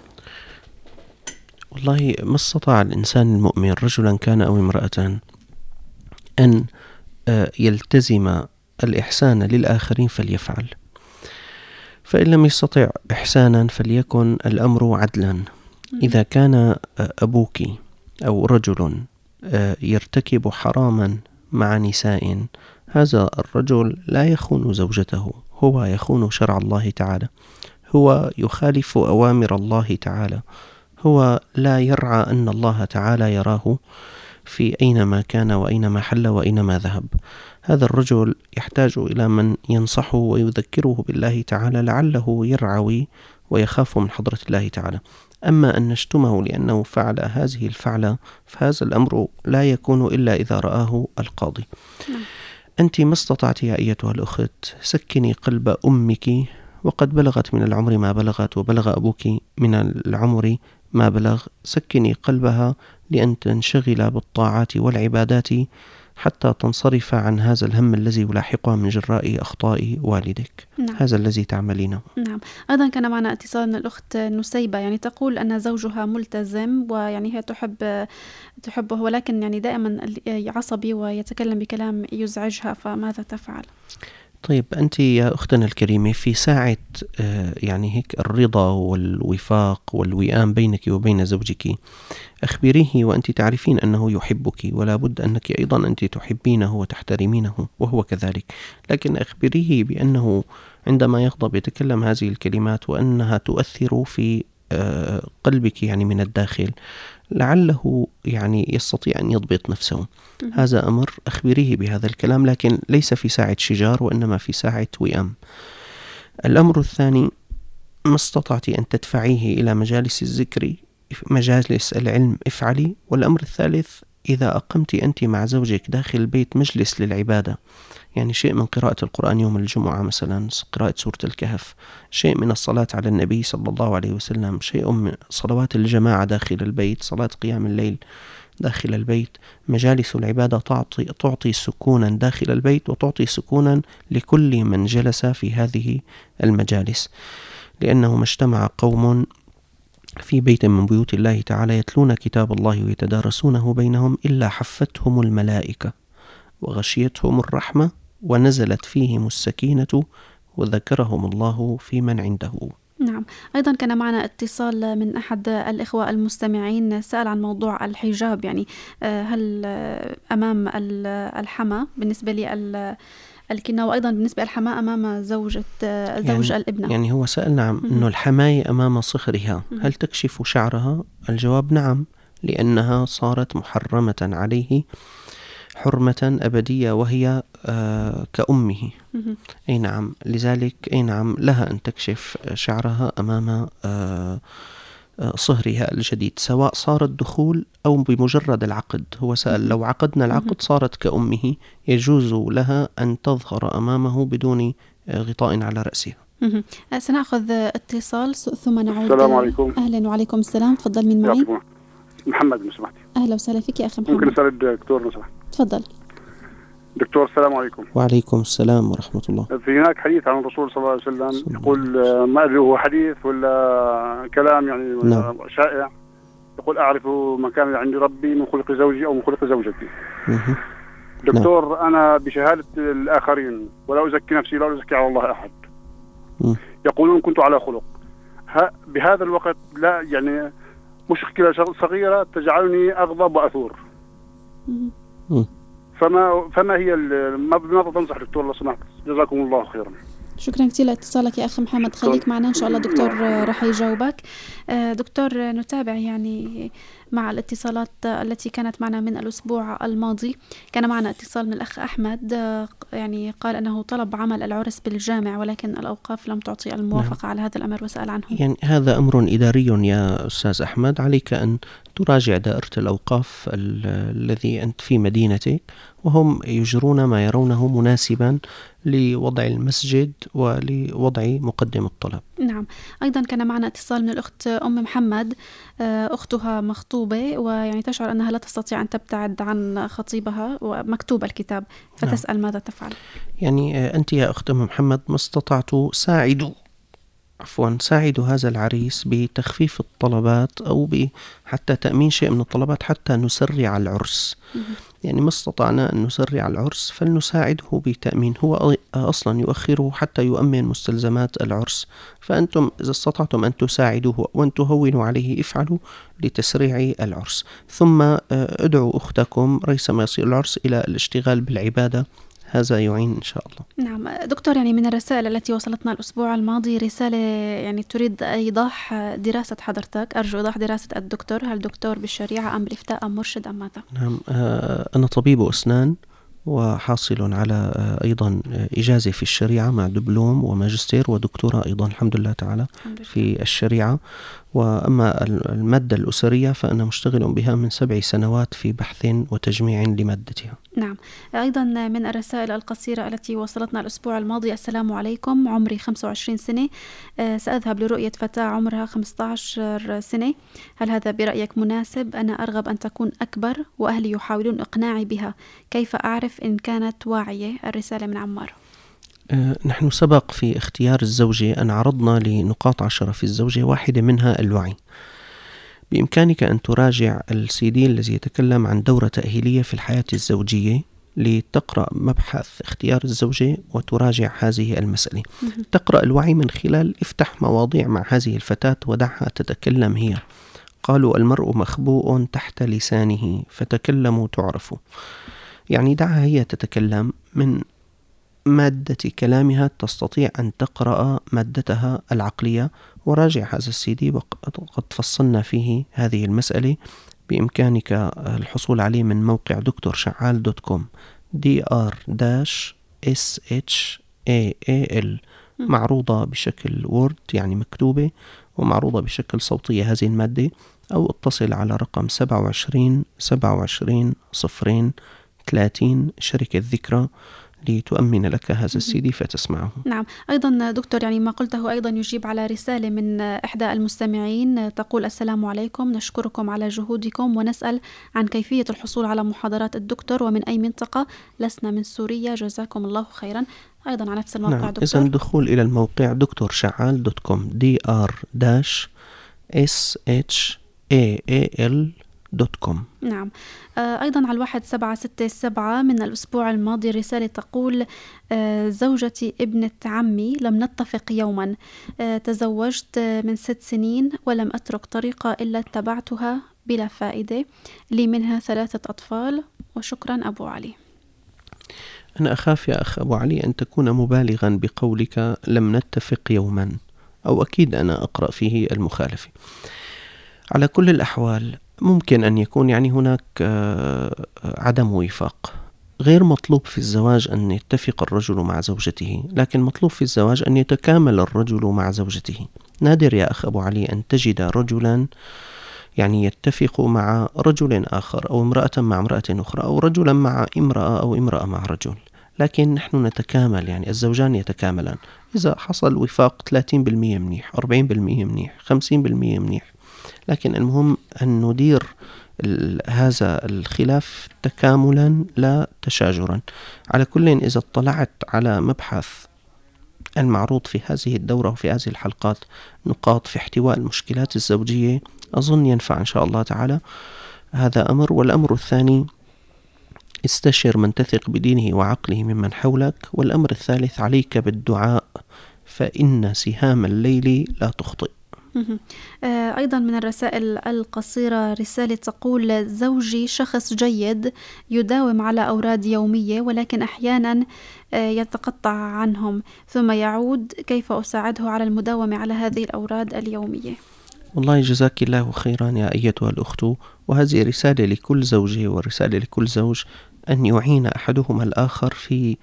والله ما استطاع الإنسان المؤمن رجلا كان أو امرأة أن يلتزم الإحسان للآخرين فليفعل، فإن لم يستطع إحسانا فليكن الأمر عدلا. إذا كان أبوك أو رجل يرتكب حراما مع نساء، هذا الرجل لا يخون زوجته، هو يخون شرع الله تعالى، هو يخالف أوامر الله تعالى، هو لا يرعى أن الله تعالى يراه في أينما كان وأينما حل وأينما ذهب. هذا الرجل يحتاج إلى من ينصحه ويذكره بالله تعالى لعله يرعوي ويخاف من حضرة الله تعالى. أما أن نشتمه لأنه فعل هذه الفعلة فهذا الأمر لا يكون إلا إذا رآه القاضي. أنت ما استطعت يا أيتها الأخت سكني قلب أمك، وقد بلغت من العمر ما بلغت، وبلغ أبوك من العمر ما بلغ، سكني قلبها لأن تنشغل بالطاعات والعبادات حتى تنصرف عن هذا الهم الذي يلاحقها من جراء أخطاء والدك. نعم. هذا الذي تعملينه. نعم. أيضا كان معنا اتصال من الأخت نسيبة، يعني تقول أن زوجها ملتزم ويعني هي تحب تحبه، ولكن يعني دائما عصبي ويتكلم بكلام يزعجها، فماذا تفعل؟ طيب أنت يا أختنا الكريمة في ساعة يعني هيك الرضا والوفاق والوئام بينك وبين زوجك أخبريه وأنت تعرفين أنه يحبك، ولا بد أنك أيضا أنت تحبينه وتحترمينه وهو كذلك، لكن أخبريه بأنه عندما يغضب يتكلم هذه الكلمات وأنها تؤثر في قلبك يعني من الداخل، لعله يعني يستطيع أن يضبط نفسه. هذا أمر أخبريه بهذا الكلام، لكن ليس في ساعة شجار وإنما في ساعة وئام. الأمر الثاني، ما استطعت أن تدفعيه إلى مجالس الذكر، مجالس العلم افعلي. والأمر الثالث، إذا أقمت أنت مع زوجك داخل البيت مجلس للعبادة، يعني شيء من قراءة القرآن يوم الجمعة مثلا، قراءة سورة الكهف، شيء من الصلاة على النبي صلى الله عليه وسلم، شيء من صلوات الجماعة داخل البيت، صلاة قيام الليل داخل البيت، مجالس العبادة تعطي, تعطي سكونا داخل البيت وتعطي سكونا لكل من جلس في هذه المجالس، لأنه ما اجتمع قوم في بيت من بيوت الله تعالى يتلون كتاب الله ويتدارسونه بينهم إلا حفتهم الملائكة وغشيتهم الرحمة ونزلت فيهم السكينة وذكرهم الله في من عنده. نعم. أيضا كان معنا اتصال من أحد الإخوة المستمعين، سأل عن موضوع الحجاب، يعني هل أمام الحما بالنسبة لي الكنة، وأيضا بالنسبة للحماة أمام زوجة زوج يعني الابنة. يعني هو سألنا عن أنه الحماية أمام صخرها هل تكشف شعرها؟ الجواب نعم، لأنها صارت محرمة عليه حرمة أبدية وهي آه كأمه. أي نعم، لذلك أي نعم لها أن تكشف شعرها أمام آه صهرها الجديد، سواء صار الدخول أو بمجرد العقد. هو سأل لو عقدنا العقد صارت كأمه، يجوز لها أن تظهر أمامه بدون غطاء على رأسها. سنأخذ اتصال ثم نعود. السلام عليكم. أهلا وعليكم السلام، تفضل. من معي؟ محمد لو سمحتي. أهلا وسهلا فيك يا أخي محمد. ممكن أسأل الدكتور لو سمحت؟ تفضل دكتور. السلام عليكم. وعليكم السلام ورحمة الله. في هناك حديث عن الرسول صلى الله عليه وسلم يقول، ما أدري هو حديث ولا كلام يعني نعم. شائع، يقول أعرف مكان عند ربي من خلق زوجي أو من خلق زوجتي. مه. دكتور نعم. أنا بشهادة الآخرين ولا أزكي نفسي ولا أزكي على الله أحد، مه. يقولون كنت على خلق. بهذا الوقت لا يعني مشكلة صغيرة تجعلني أغضب وأثور. مه. فما فما هي ماذا تنصح دكتور لو سمحت؟ جزاكم الله خيرا. شكرا كثير لاتصالك يا أخي محمد، خليك معنا إن شاء الله دكتور راح يجاوبك. دكتور نتابع يعني مع الاتصالات التي كانت معنا من الأسبوع الماضي. كان معنا اتصال من الأخ أحمد، يعني قال أنه طلب عمل العرس بالجامع ولكن الأوقاف لم تعطي الموافقة على هذا الأمر وسأل عنه. يعني هذا أمر إداري يا أستاذ أحمد، عليك أن تراجع دائرة الأوقاف الذي أنت في مدينتك، وهم يجرون ما يرونه مناسبا لوضع المسجد ولوضع مقدم الطلب. نعم. أيضا كان معنا اتصال من الأخت أم محمد، أختها مخطوبة ويعني تشعر أنها لا تستطيع أن تبتعد عن خطيبها ومكتوب الكتاب، فتسأل نعم. ماذا تفعل؟ يعني أنت يا أخت أم محمد ما استطعتوا ساعدوا عفوا ساعدوا هذا العريس بتخفيف الطلبات أو حتى تأمين شيء من الطلبات حتى نسرع العرس. يعني ما استطعنا أن نسرع العرس فلنساعده بتأمين، هو أصلا يؤخره حتى يؤمن مستلزمات العرس، فأنتم إذا استطعتم أن تساعدوه وأن تهونوا عليه افعلوا لتسريع العرس، ثم ادعوا أختكم ريثما يصير العرس إلى الاشتغال بالعبادة، هذا يعين إن شاء الله. نعم دكتور، يعني من الرسائل التي وصلتنا الأسبوع الماضي رسالة يعني تريد إيضاح دراسة حضرتك، أرجو إيضاح دراسة الدكتور، هل دكتور بالشريعة أم بالإفتاء أم مرشد أم ماذا؟ نعم أنا طبيب أسنان وحاصل على أيضا إجازة في الشريعة مع دبلوم وماجستير ودكتوراه أيضا الحمد لله تعالى في الشريعة، وأما المادة الأسرية فأنا مشتغل بها من سبع سنوات في بحث وتجميع لمادتها. نعم. أيضا من الرسائل القصيرة التي وصلتنا الأسبوع الماضي: السلام عليكم، عمري خمسة وعشرين سنة، سأذهب لرؤية فتاة عمرها خمسة عشر سنة، هل هذا برأيك مناسب؟ أنا أرغب أن تكون أكبر وأهلي يحاولون إقناعي بها، كيف أعرف إن كانت واعية؟ الرسالة من عمار. نحن سبق في اختيار الزوجة أن عرضنا لنقاط عشرة في الزوجة، واحدة منها الوعي. بإمكانك أن تراجع السي دي الذي يتكلم عن دورة تأهيلية في الحياة الزوجية لتقرأ مبحث اختيار الزوجة وتراجع هذه المسألة. تقرأ الوعي من خلال افتح مواضيع مع هذه الفتاة ودعها تتكلم هي. قالوا المرء مخبوء تحت لسانه فتكلموا تعرفوا. يعني دعها هي تتكلم، من مادة كلامها تستطيع أن تقرأ مادتها العقلية. وراجع هذا السي دي قد فصلنا فيه هذه المسألة، بإمكانك الحصول عليه من موقع دكتور شعال دوت كوم، دي آر إس إتش إيه إيه إل، معروضة بشكل وورد يعني مكتوبة، ومعروضة بشكل صوتية هذه المادة. أو اتصل على رقم سبعة وعشرين سبعة وعشرين صفرين ثلاثين شركة ذكرى لتؤمن لك هذا السي دي فتسمعه. نعم. أيضا دكتور، يعني ما قلته أيضا يجيب على رسالة من إحدى المستمعين تقول: السلام عليكم، نشكركم على جهودكم ونسأل عن كيفية الحصول على محاضرات الدكتور ومن أي منطقة، لسنا من سوريا، جزاكم الله خيرا. أيضا على نفس الموقع. نعم. دكتور، إذن دخول إلى الموقع دكتور شعال دوت كوم، دي آر إس إتش إيه إيه إل دوت كوم. نعم. أيضا على الواحد سبعة ستة سبعة من الأسبوع الماضي رسالة تقول: زوجتي ابنة عمي، لم نتفق يوما، تزوجت من ست سنين ولم أترك طريقة إلا اتبعتها بلا فائدة، لي منها ثلاثة أطفال، وشكرا أبو علي. أنا أخاف يا أخ أبو علي أن تكون مبالغا بقولك لم نتفق يوما، أو أكيد أنا أقرأ فيه المخالفة. على كل الأحوال ممكن أن يكون يعني هناك عدم وفاق. غير مطلوب في الزواج أن يتفق الرجل مع زوجته، لكن مطلوب في الزواج أن يتكامل الرجل مع زوجته. نادر يا أخ أبو علي أن تجد رجلا يعني يتفق مع رجل آخر، أو امرأة مع امرأة أخرى، أو رجلا مع امرأة، أو امرأة مع رجل. لكن نحن نتكامل، يعني الزوجان يتكاملان. إذا حصل وفاق ثلاثين بالمئة منيح، أربعين بالمئة منيح، خمسين بالمئة منيح، لكن المهم أن ندير هذا الخلاف تكاملا لا تشاجرا. على كل، إذا اطلعت على مبحث المعروض في هذه الدورة وفي هذه الحلقات، نقاط في احتواء المشكلات الزوجية، أظن ينفع إن شاء الله تعالى. هذا أمر. والأمر الثاني: استشر من تثق بدينه وعقله ممن حولك. والأمر الثالث: عليك بالدعاء، فإن سهام الليل لا تخطئ. أيضا من الرسائل القصيرة رسالة تقول: زوجي شخص جيد يداوم على أوراد يومية، ولكن أحيانا يتقطع عنهم ثم يعود، كيف أساعده على المداومة على هذه الأوراد اليومية؟ والله جزاك الله خيرا يا أيتها الأخت. وهذه رسالة لكل زوجة ورسالة لكل زوج، أن يعين أحدهما الآخر في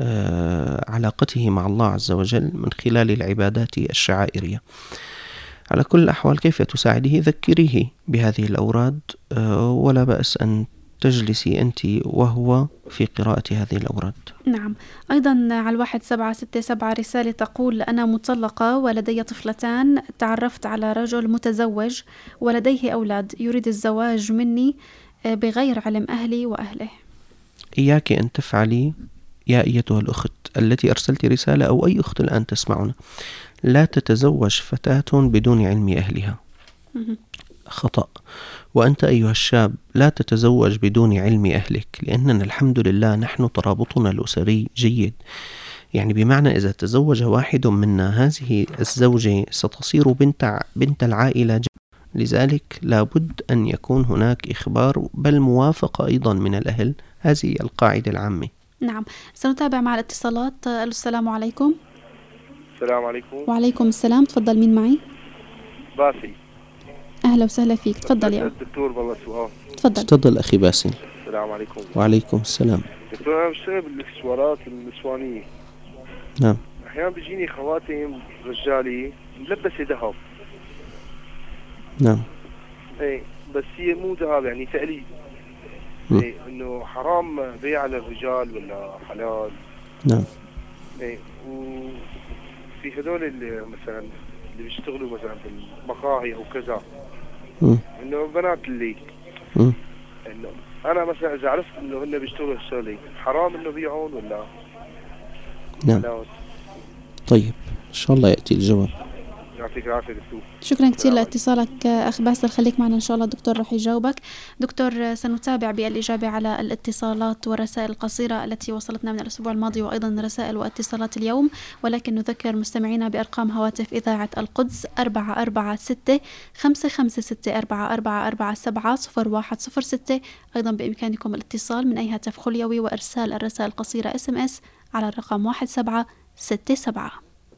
علاقته مع الله عز وجل من خلال العبادات الشعائرية. على كل الأحوال، كيف تساعده؟ ذكريه بهذه الأوراد، ولا بأس أن تجلسي أنت وهو في قراءة هذه الأوراد. نعم. أيضا على الواحد سبعة ستة سبعة رسالة تقول: أنا مطلقة ولدي طفلتان، تعرفت على رجل متزوج ولديه أولاد، يريد الزواج مني بغير علم أهلي وأهله. إياك أن تفعلي يا أيتها الأخت التي أرسلت رسالة، أو أي أخت الآن تسمعنا، لا تتزوج فتاة بدون علم أهلها، خطأ. وأنت أيها الشاب لا تتزوج بدون علم أهلك، لأننا الحمد لله نحن ترابطنا الأسري جيد. يعني بمعنى إذا تزوج واحد منا، هذه الزوجة ستصير بنت بنت العائلة. لذلك لابد أن يكون هناك إخبار، بل موافقة أيضا من الأهل. هذه القاعدة العامة. نعم. سنتابع مع الاتصالات. السلام عليكم. السلام عليكم. وعليكم السلام. تفضل، مين معي؟ باسل. أهلا وسهلا فيك، تفضل يا الدكتور. والله سؤال. تفضل. تفضل أخي باسل. السلام عليكم. وعليكم السلام. دكتور، أنا بشتغل بالإكسسوارات النسوانية. نعم. أحيانا بيجيني خواتم رجالي ملبسة ذهب، نعم. ايه بس هي مو ذهب يعني تقليد. ايه انه حرام بيع على الرجال ولا حلال؟ نعم. ايه وفي هذول اللي مثلا اللي بيشتغلوا مثلا بالمقاهي او كذا، م. انه بنات الليل، م. انه انا مثلا اذا عرفت انه هن بيشتغلوا هالشغله حرام انه بيعون ولا؟ نعم. طيب ان شاء الله ياتي الجواب. يعطيك العافيه دكتور. شكرا كثير لاتصالك أخ باسل، خليك معنا إن شاء الله الدكتور رح يجاوبك. دكتور سنتابع بالإجابة على الاتصالات والرسائل القصيرة التي وصلتنا من الأسبوع الماضي وأيضا رسائل واتصالات اليوم، ولكن نذكر مستمعينا بأرقام هواتف إذاعة القدس أربعة أربعة ستة خمسة خمسة ستة أربعة أربعة أربعة سبعة صفر واحد صفر ستة. أيضا بإمكانكم الاتصال من أي هاتف خليوي وإرسال الرسائل القصيرة اس ام اس على الرقم واحد سبعة ستة سبعة.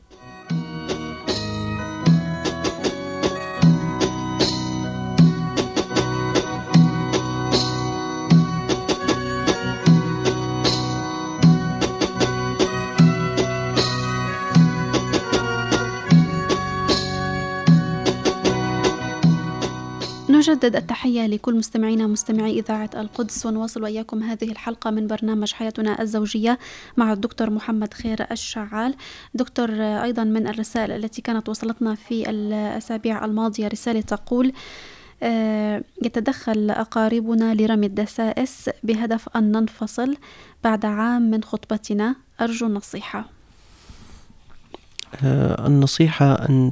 نجدد التحية لكل مستمعينا مستمعي إذاعة القدس، ونواصل وإياكم هذه الحلقة من برنامج حياتنا الزوجية مع الدكتور محمد خير الشعال. دكتور، أيضا من الرسائل التي كانت وصلتنا في الأسابيع الماضية رسالة تقول: يتدخل أقاربنا لرمي الدسائس بهدف أن ننفصل بعد عام من خطبتنا، أرجو النصيحة. النصيحة أن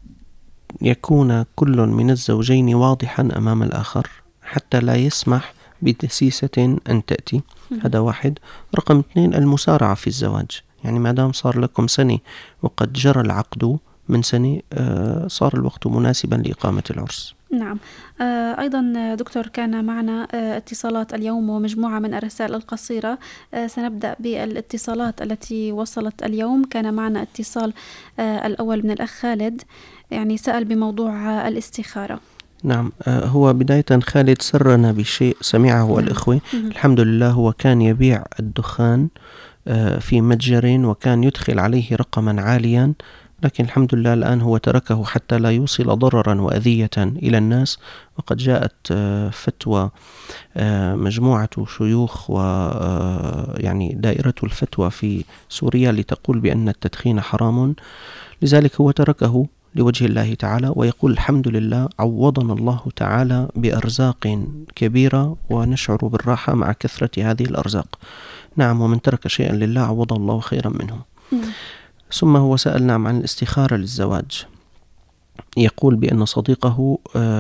يكون كل من الزوجين واضحا أمام الآخر حتى لا يسمح بدسيسة أن تأتي. هذا واحد. رقم اثنين، المسارعة في الزواج، يعني ما دام صار لكم سنة وقد جرى العقد من سنة صار الوقت مناسبا لإقامة العرس. نعم. أيضا دكتور كان معنا اتصالات اليوم ومجموعة من الرسائل القصيرة. سنبدأ بالاتصالات التي وصلت اليوم. كان معنا اتصال الأول من الأخ خالد، يعني سأل بموضوع الاستخارة. نعم. هو بداية خالد سرنا بشيء سمعه الإخوة. الحمد لله، هو كان يبيع الدخان في متجر وكان يدخل عليه رقما عاليا، لكن الحمد لله الآن هو تركه حتى لا يوصل ضررا وأذية إلى الناس. وقد جاءت فتوى مجموعة شيوخ ويعني دائرة الفتوى في سوريا لتقول بأن التدخين حرام، لذلك هو تركه لوجه الله تعالى، ويقول الحمد لله عوضنا الله تعالى بأرزاق كبيرة ونشعر بالراحة مع كثرة هذه الأرزاق. نعم، ومن ترك شيئا لله عوض الله خيرا منه. ثم هو سألنا عن الاستخارة للزواج. يقول بأن صديقه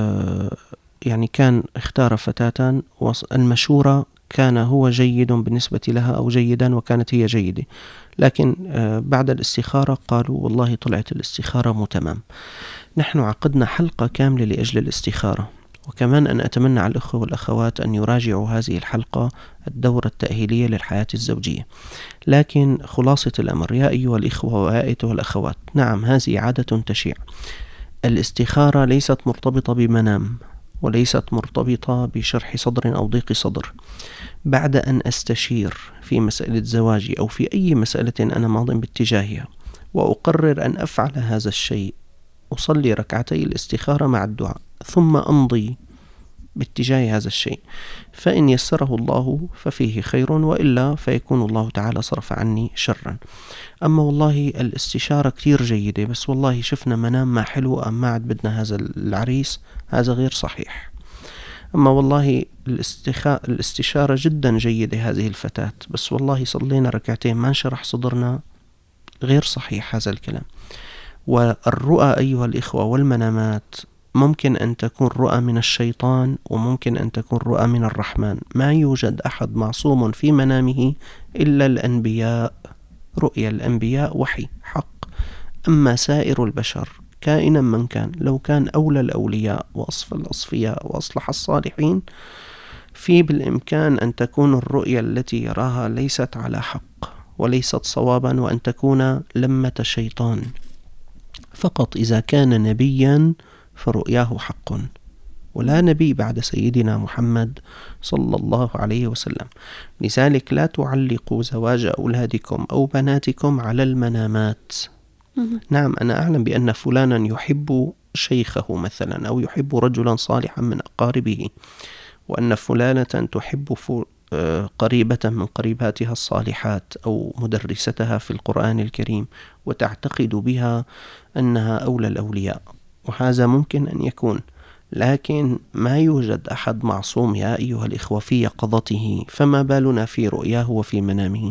يعني كان اختار فتاة والمشورة كان هو جيد بالنسبة لها أو جيدا وكانت هي جيدة، لكن بعد الاستخارة قالوا والله طلعت الاستخارة مو تمام. نحن عقدنا حلقة كاملة لأجل الاستخارة، وكمان أن أتمنى على الأخوة والأخوات أن يراجعوا هذه الحلقة الدورة التأهيلية للحياة الزوجية. لكن خلاصة الأمر يا أيها الإخوة وأيتها الأخوات، نعم هذه عادة تشيع. الاستخارة ليست مرتبطة بمنام، وليست مرتبطة بشرح صدر أو ضيق صدر. بعد أن أستشير في مسألة زواجي أو في أي مسألة أنا ماض باتجاهها وأقرر أن أفعل هذا الشيء، أصلي ركعتي الاستخارة مع الدعاء ثم أمضي باتجاه هذا الشيء، فإن يسره الله ففيه خير، وإلا فيكون الله تعالى صرف عني شرا. أما والله الاستشارة كتير جيدة، بس والله شفنا منام ما حلو أم ما عاد بدنا هذا العريس، هذا غير صحيح. أما والله الاستخا... الاستشارة جدا جيدة هذه الفتاة، بس والله صلينا ركعتين ما انشرح صدرنا، غير صحيح هذا الكلام. والرؤى أيها الإخوة والمنامات ممكن أن تكون رؤى من الشيطان وممكن أن تكون رؤى من الرحمن. ما يوجد أحد معصوم في منامه إلا الأنبياء. رؤيا الأنبياء وحي حق، أما سائر البشر كائنا من كان، لو كان أولى الأولياء وأصفى الأصفياء وأصلح الصالحين، في بالإمكان أن تكون الرؤيا التي يراها ليست على حق وليست صوابا، وأن تكون لمة شيطان فقط. إذا كان نبيا فرؤياه حق، ولا نبي بعد سيدنا محمد صلى الله عليه وسلم. لذلك لا تعلقوا زواج أولادكم أو بناتكم على المنامات. نعم أنا أعلم بأن فلانا يحب شيخه مثلا، أو يحب رجلا صالحا من أقاربه، وأن فلانة تحب قريبة من قريباتها الصالحات أو مدرستها في القرآن الكريم، وتعتقد بها أنها أولى الأولياء، وهذا ممكن أن يكون، لكن ما يوجد أحد معصوم يا أيها الإخوة في يقظته، فما بالنا في رؤياه وفي منامه.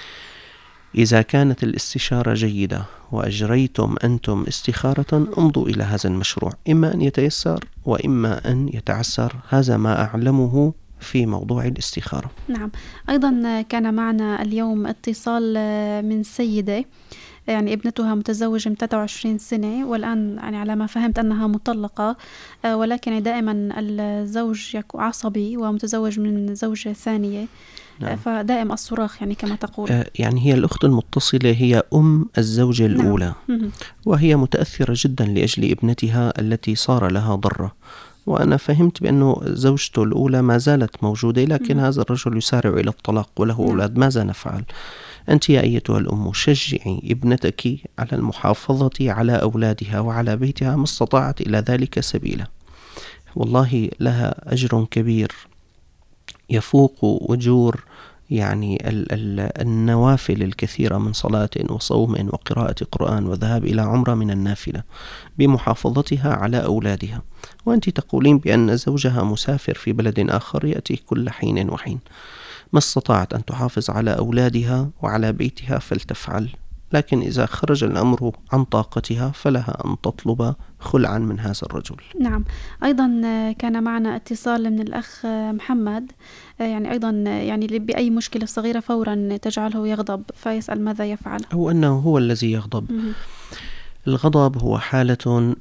إذا كانت الاستشارة جيدة وأجريتم أنتم استخارة، امضوا إلى هذا المشروع، إما أن يتيسر وإما أن يتعسر. هذا ما أعلمه في موضوع الاستخارة. نعم. أيضا كان معنا اليوم اتصال من سيدة، يعني ابنتها متزوجة من ثلاثة وعشرين سنة، والآن يعني على ما فهمت أنها مطلقة، ولكن دائما الزوج عصبي ومتزوج من زوجة ثانية. نعم. فدائم الصراخ يعني كما تقول. يعني هي الأخت المتصلة هي أم الزوجة الأولى. نعم. وهي متأثرة جدا لأجل ابنتها التي صار لها ضرة، وأنا فهمت بأنه زوجته الأولى ما زالت موجودة، لكن م- هذا الرجل يسارع إلى الطلاق وله نعم. أولاد. ماذا نفعل؟ أنت يا أيتها الأم شجعي ابنتك على المحافظة على أولادها وعلى بيتها ما استطاعت إلى ذلك سبيلا، والله لها أجر كبير يفوق وجور يعني ال- ال- النوافل الكثيرة من صلاة وصوم وقراءة قرآن وذهاب إلى عمرة من النافلة بمحافظتها على أولادها. وأنت تقولين بأن زوجها مسافر في بلد آخر يأتي كل حين وحين، ما استطاعت أن تحافظ على أولادها وعلى بيتها فلتفعل، لكن إذا خرج الأمر عن طاقتها فلها أن تطلب خلعا من هذا الرجل. نعم. أيضا كان معنا اتصال من الأخ محمد، يعني أيضا يعني بأي مشكلة صغيرة فورا تجعله يغضب، فيسأل ماذا يفعل؟ أو أنه هو الذي يغضب. م- الغضب هو حالة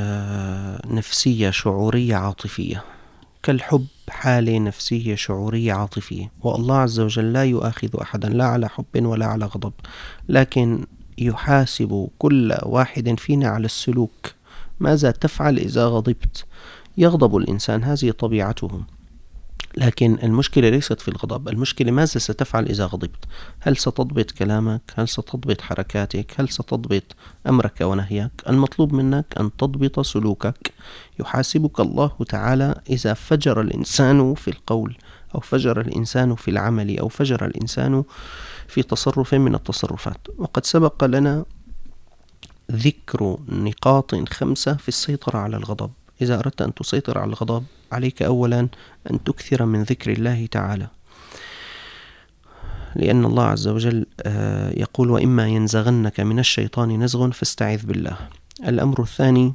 نفسية شعورية عاطفية، كالحب حالة نفسية شعورية عاطفية، والله عز وجل لا يؤاخذ أحدا لا على حب ولا على غضب، لكن يحاسب كل واحد فينا على السلوك. ماذا تفعل إذا غضبت؟ يغضب الإنسان، هذه طبيعته، لكن المشكلة ليست في الغضب، المشكلة ماذا ستفعل إذا غضبت؟ هل ستضبط كلامك؟ هل ستضبط حركاتك؟ هل ستضبط أمرك ونهيك؟ المطلوب منك أن تضبط سلوكك. يحاسبك الله تعالى إذا فجر الإنسان في القول، أو فجر الإنسان في العمل، أو فجر الإنسان في تصرف من التصرفات. وقد سبق لنا ذكر نقاط خمسة في السيطرة على الغضب. إذا أردت أن تسيطر على الغضب عليك أولا أن تكثر من ذكر الله تعالى، لأن الله عز وجل يقول وإما ينزغنك من الشيطان نزغ فاستعذ بالله. الأمر الثاني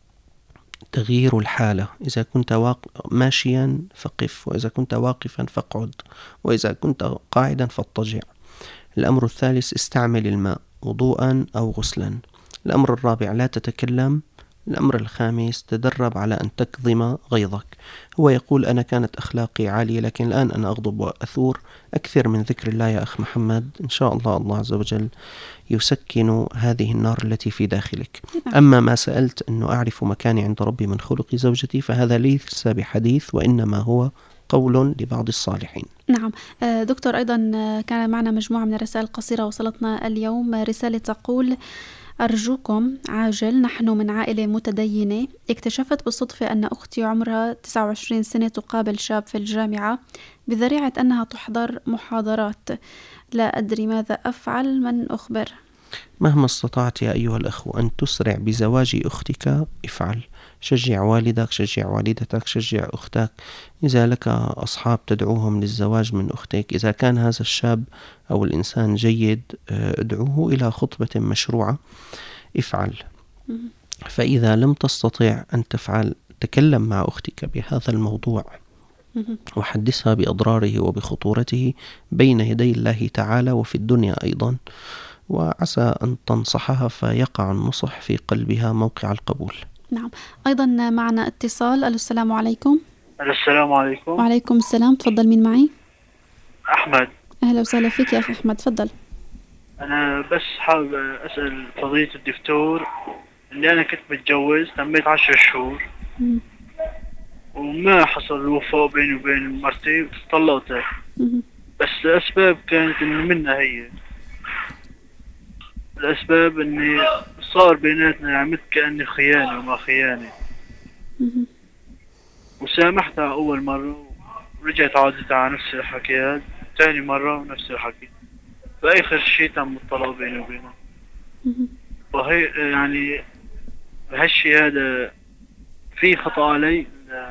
تغيير الحالة، إذا كنت واق... ماشيا فقف، وإذا كنت واقفا فاقعد، وإذا كنت قاعدا فاضطجع. الأمر الثالث استعمل الماء وضوءا أو غسلا. الأمر الرابع لا تتكلم. الأمر الخامس تدرب على أن تكظم غيظك. هو يقول أنا كانت أخلاقي عالية لكن الآن أنا أغضب وأثور. أكثر من ذكر الله يا أخ محمد، إن شاء الله الله عز وجل يسكن هذه النار التي في داخلك. أما ما سألت أنه أعرف مكاني عند ربي من خلق زوجتي، فهذا ليس بحديث وإنما هو قول لبعض الصالحين. نعم دكتور، أيضا كان معنا مجموعة من الرسائل القصيرة وصلتنا اليوم. رسالة تقول أرجوكم عاجل، نحن من عائلة متدينة، اكتشفت بالصدفة أن أختي عمرها تسعة وعشرين سنة تقابل شاب في الجامعة بذريعة أنها تحضر محاضرات، لا أدري ماذا أفعل، من أخبر؟ مهما استطعت يا أيها الأخوة أن تسرع بزواج أختك افعل. شجع والدك، شجع والدتك، شجع أختك. إذا لك أصحاب تدعوهم للزواج من أختك، إذا كان هذا الشاب أو الإنسان جيد ادعوه إلى خطبة مشروعة افعل. فإذا لم تستطع أن تفعل تكلم مع أختك بهذا الموضوع وحدثها بأضراره وبخطورته بين يدي الله تعالى وفي الدنيا أيضا، وعسى أن تنصحها فيقع النصح في قلبها موقع القبول. نعم. أيضا معنا اتصال. السلام عليكم. السلام عليكم. وعليكم السلام. تفضل، مين معي؟ أحمد. أهلا وسهلا فيك يا أخي أحمد، تفضل. أنا بس حابب أسأل فضيلة الدكتور، اللي أنا كنت متجوز تميت عشر شهور م. وما حصل الوفاء بيني وبين مرتي وطلقتها، بس الأسباب كانت إن منها هي الأسباب إني صار بيناتنا يعني مثل كأني خيانة وما خيانة. وسامحتها أول مرة ورجعت عادت على نفس الحكيات، تاني مرة نفس الحكي، فآخر شيء تم الطلاق بيني وبينها. وهي يعني هالشي هذا في خطأ علي.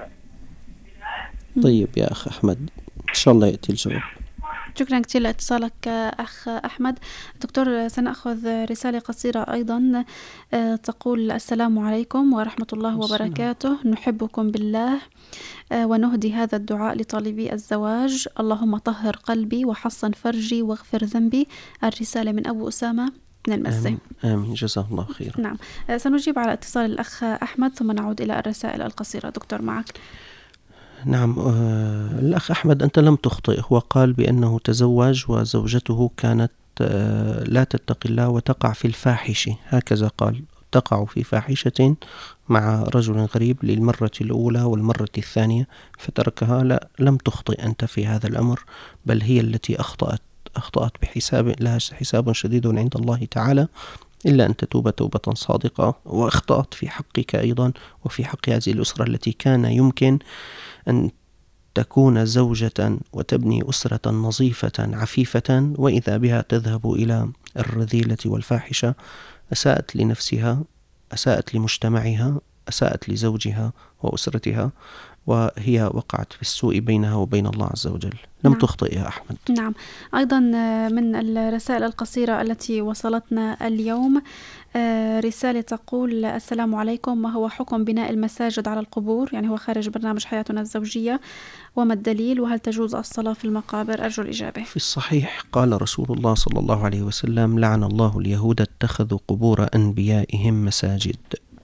طيب يا أخ أحمد، إن شاء الله يأتي الجواب. شكرا كثير لاتصالك أخ أحمد. دكتور، سنأخذ رسالة قصيرة أيضا تقول: السلام عليكم ورحمة الله وبركاته، نحبكم بالله ونهدي هذا الدعاء لطالبي الزواج، اللهم طهر قلبي وحصن فرجي واغفر ذنبي. الرسالة من أبو أسامة من المسي. آمين, آمين. جزاه الله خير. نعم، سنجيب على اتصال الأخ أحمد ثم نعود إلى الرسائل القصيرة. دكتور معك. نعم، آه الأخ أحمد أنت لم تخطئ. هو قال بأنه تزوج وزوجته كانت آه لا تتقي الله وتقع في الفاحشة، هكذا قال، تقع في فاحشة مع رجل غريب للمرة الأولى والمرة الثانية فتركها. لا، لم تخطئ أنت في هذا الأمر، بل هي التي أخطأت أخطأت بحساب لها حساب شديد عند الله تعالى، إلا أن تتوب توبة صادقة. وأخطأت في حقك أيضا وفي حق هذه الأسرة التي كان يمكن أن تكون زوجة وتبني أسرة نظيفة عفيفة، وإذا بها تذهب إلى الرذيلة والفاحشة. أساءت لنفسها، أساءت لمجتمعها، أساءت لزوجها وأسرتها، وهي وقعت في السوء بينها وبين الله عز وجل. لم نعم. تخطئ يا أحمد. نعم. أيضا من الرسائل القصيرة التي وصلتنا اليوم رسالة تقول: السلام عليكم، ما هو حكم بناء المساجد على القبور؟ يعني هو خارج برنامج حياتنا الزوجية، وما الدليل؟ وهل تجوز الصلاة في المقابر؟ أرجو الإجابة. في الصحيح قال رسول الله صلى الله عليه وسلم: لعن الله اليهود اتخذوا قبور أنبيائهم مساجد.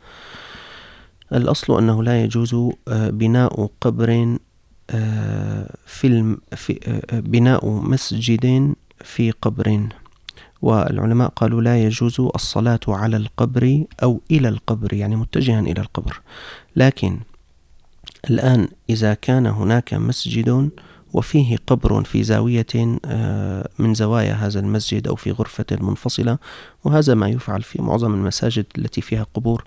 الأصل أنه لا يجوز بناء قبر في, في بناء مسجد في قبر، والعلماء قالوا لا يجوز الصلاة على القبر أو إلى القبر، يعني متجها إلى القبر. لكن الآن إذا كان هناك مسجد وفيه قبر في زاوية من زوايا هذا المسجد أو في غرفة منفصلة، وهذا ما يفعل في معظم المساجد التي فيها قبور،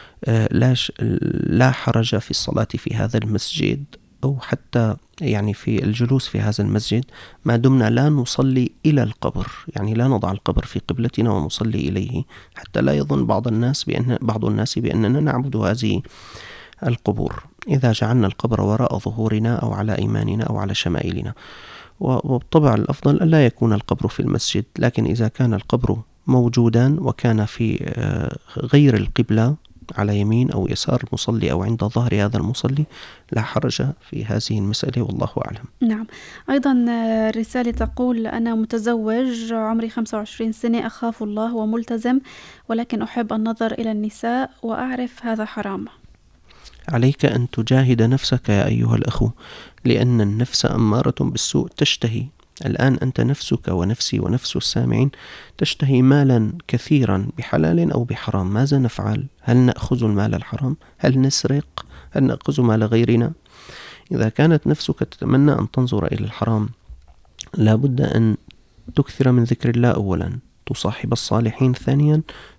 لا لا حرج في الصلاة في هذا المسجد أو حتى يعني في الجلوس في هذا المسجد، ما دمنا لا نصلي إلى القبر، يعني لا نضع القبر في قبلتنا ونصلي إليه، حتى لا يظن بعض الناس بأن بعض الناس بأننا نعبد هذه القبور. إذا جعلنا القبر وراء ظهورنا أو على أيماننا أو على شمائلنا، وبالطبع الأفضل أن لا يكون القبر في المسجد. لكن إذا كان القبر موجودا وكان في غير القبلة على يمين أو يسار المصلي أو عند ظهر هذا المصلي، لا حرج في هذه المسألة، والله أعلم. نعم. أيضا رسالة تقول: أنا متزوج، عمري خمسة وعشرين سنة، أخاف الله وملتزم، ولكن أحب النظر إلى النساء وأعرف هذا حرام. عليك أن تجاهد نفسك يا أيها الأخو، لأن النفس أمارة بالسوء، تشتهي. الآن أنت نفسك ونفسي ونفس السامعين تشتهي مالا كثيرا بحلال أو بحرام. ماذا نفعل؟ هل نأخذ المال الحرام؟ هل نسرق؟ هل نأخذ مال غيرنا؟ إذا كانت نفسك تتمنى أن تنظر إلى الحرام، لابد أن تكثر من ذكر الله أولا، تصاحب الصالحين ثانيا،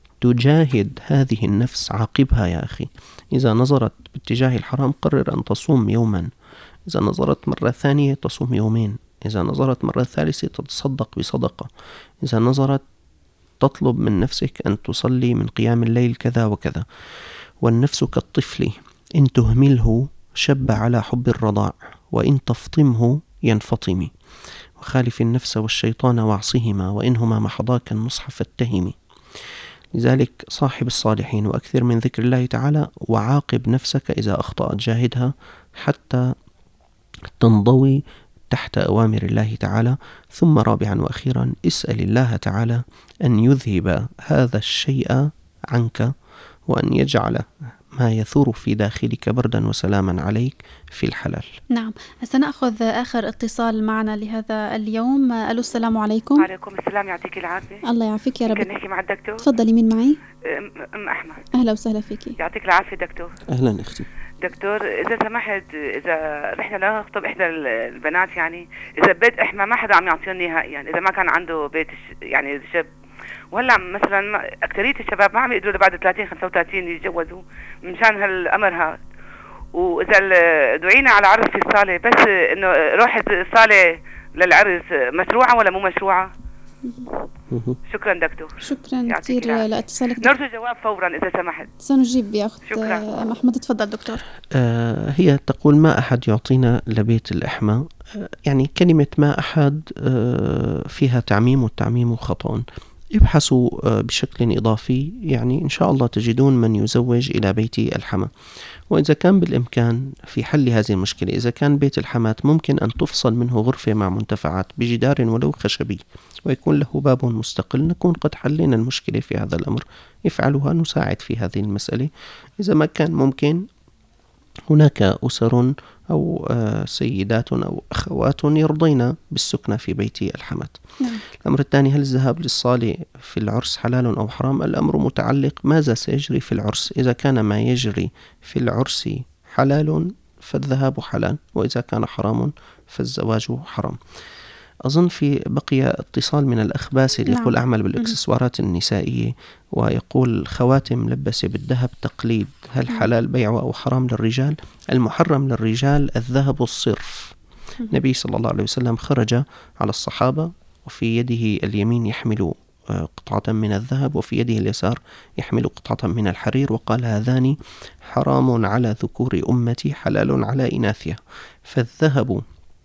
تجاهد هذه النفس، عاقبها يا أخي. إذا نظرت باتجاه الحرام قرر أن تصوم يوما، إذا نظرت مرة ثانية تصوم يومين، إذا نظرت مرة ثالثة تتصدق بصدقة، إذا نظرت تطلب من نفسك أن تصلي من قيام الليل كذا وكذا. والنفس كالطفل، إن تهمله شب على حب الرضاع، وإن تفطمه ينفطم. وخالف النفس والشيطان واعصهما، وإنهما محضاك النصح فاتهمي. لذلك صاحب الصالحين وأكثر من ذكر الله تعالى، وعاقب نفسك إذا أخطأت، جاهدها حتى تنضوي تحت أوامر الله تعالى. ثم رابعا وأخيرا اسأل الله تعالى أن يذهب هذا الشيء عنك، وأن يجعل ما يثور في داخلك بردا وسلاما عليك في الحلال. نعم. سنأخذ آخر اتصال معنا لهذا اليوم. ألو، السلام عليكم. وعليكم السلام، يعطيك العافية. الله يعافيك يا رب. ممكن نحكي مع الدكتور؟ تفضلي، مين معي؟ أم أحمد. أهلا وسهلا فيكي. يعطيك العافية دكتور. أهلا أختي. دكتور، إذا سمحت، إذا رحنا لنخطب إحدى البنات، يعني إذا بيت إحنا ما حدا عم يعطينا نهائيا، يعني إذا ما كان عنده بيت يعني شاب وهلا مثلا اكثريه الشباب ما عم يقدروا بعد ثلاثين خمسة وثلاثين يتجوزوا مشان هالامر هذا. واذا دعينا على عرس في الصاله، بس انه روح الصاله للعرس مشروعه ولا مو مشروعه؟ شكرا دكتور. شكرا كثير لاتصالك. نرجو جواب فورا اذا سمحت. سنجيب يا اخت محمد. تفضل دكتور. آه هي تقول ما احد يعطينا لبيت الاحمى. آه يعني كلمه ما احد آه فيها تعميم، والتعميم خطأ. ابحثوا بشكل إضافي، يعني إن شاء الله تجدون من يزوج إلى بيت الحمى. وإذا كان بالإمكان في حل هذه المشكلة، إذا كان بيت الحماة ممكن أن تفصل منه غرفة مع منتفعات بجدار ولو خشبي ويكون له باب مستقل، نكون قد حلينا المشكلة في هذا الأمر. افعلوها، نساعد في هذه المسألة. إذا ما كان ممكن، هناك أسر أو سيدات أو أخوات يرضين بالسكنة في بيت الحماة. نعم. الأمر الثاني، هل الذهاب للصالة في العرس حلال أو حرام؟ الأمر متعلق ماذا سيجري في العرس. إذا كان ما يجري في العرس حلال فالذهاب حلال، وإذا كان حرام فالزواج حرام. أظن في بقي اتصال من الأخ باسل. نعم. يقول أعمل بالإكسسوارات النسائية، ويقول خواتم ملبسة بالذهب تقليد، هل حلال بيعه أو حرام للرجال؟ المحرم للرجال الذهب الصرف. النبي صلى الله عليه وسلم خرج على الصحابة وفي يده اليمين يحمل قطعة من الذهب وفي يده اليسار يحمل قطعة من الحرير، وقال هذان حرام على ذكور أمتي حلال على إناثها. فالذهب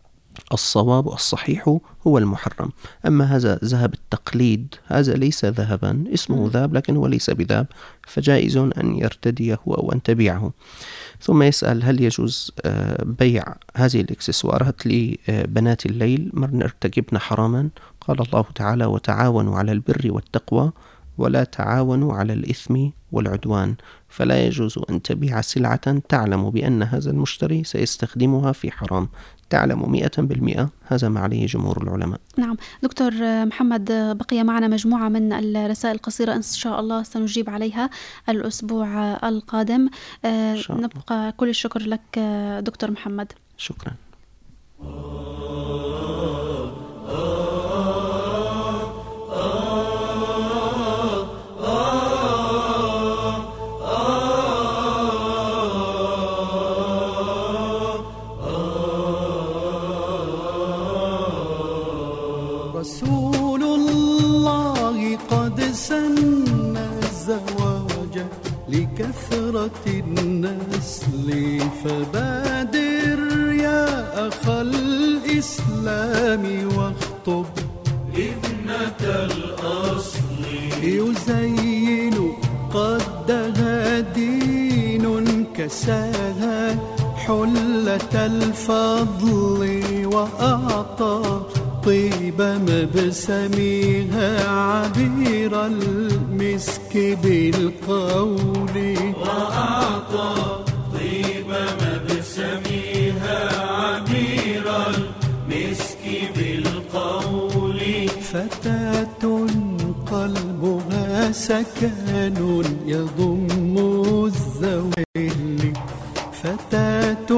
الصواب الصحيح هو المحرم. أما هذا ذهب التقليد، هذا ليس ذهبا، اسمه ذهب لكن هو ليس بذهب، فجائز أن يرتديه أو أن تبيعه. ثم يسأل هل يجوز بيع هذه الإكسسوارات لبنات الليل من ارتكبن حراما؟ قال الله تعالى وتعاونوا على البر والتقوى ولا تعاونوا على الإثم والعدوان. فلا يجوز أن تبيع سلعة تعلم بأن هذا المشتري سيستخدمها في حرام، تعلم مئة بالمئة. هذا ما عليه جمهور العلماء. نعم دكتور محمد، بقي معنا مجموعة من الرسائل القصيرة إن شاء الله سنجيب عليها الأسبوع القادم. نبقى كل الشكر لك دكتور محمد. شكرا. رسول الله قد سن الزواج لكثرة النسل، فبادر يا أخ الإسلام واخطب ابنة الأصل، يزين قدها دين كساها حلة الفضل، وأعطى طيب مبسمها عبير المسك بالقول، وأعطى طيب مبسمها عبير المسك بالقول. فتاة قلبها سكن يضم الزوج، فتاة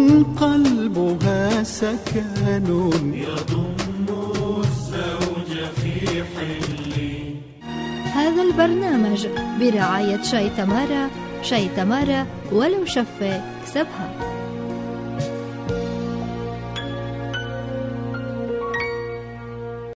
قلبها سكن يضم الزوج في حل. هذا البرنامج برعاية شاي تمارا. شاي تمارا ولو شفة كسبها.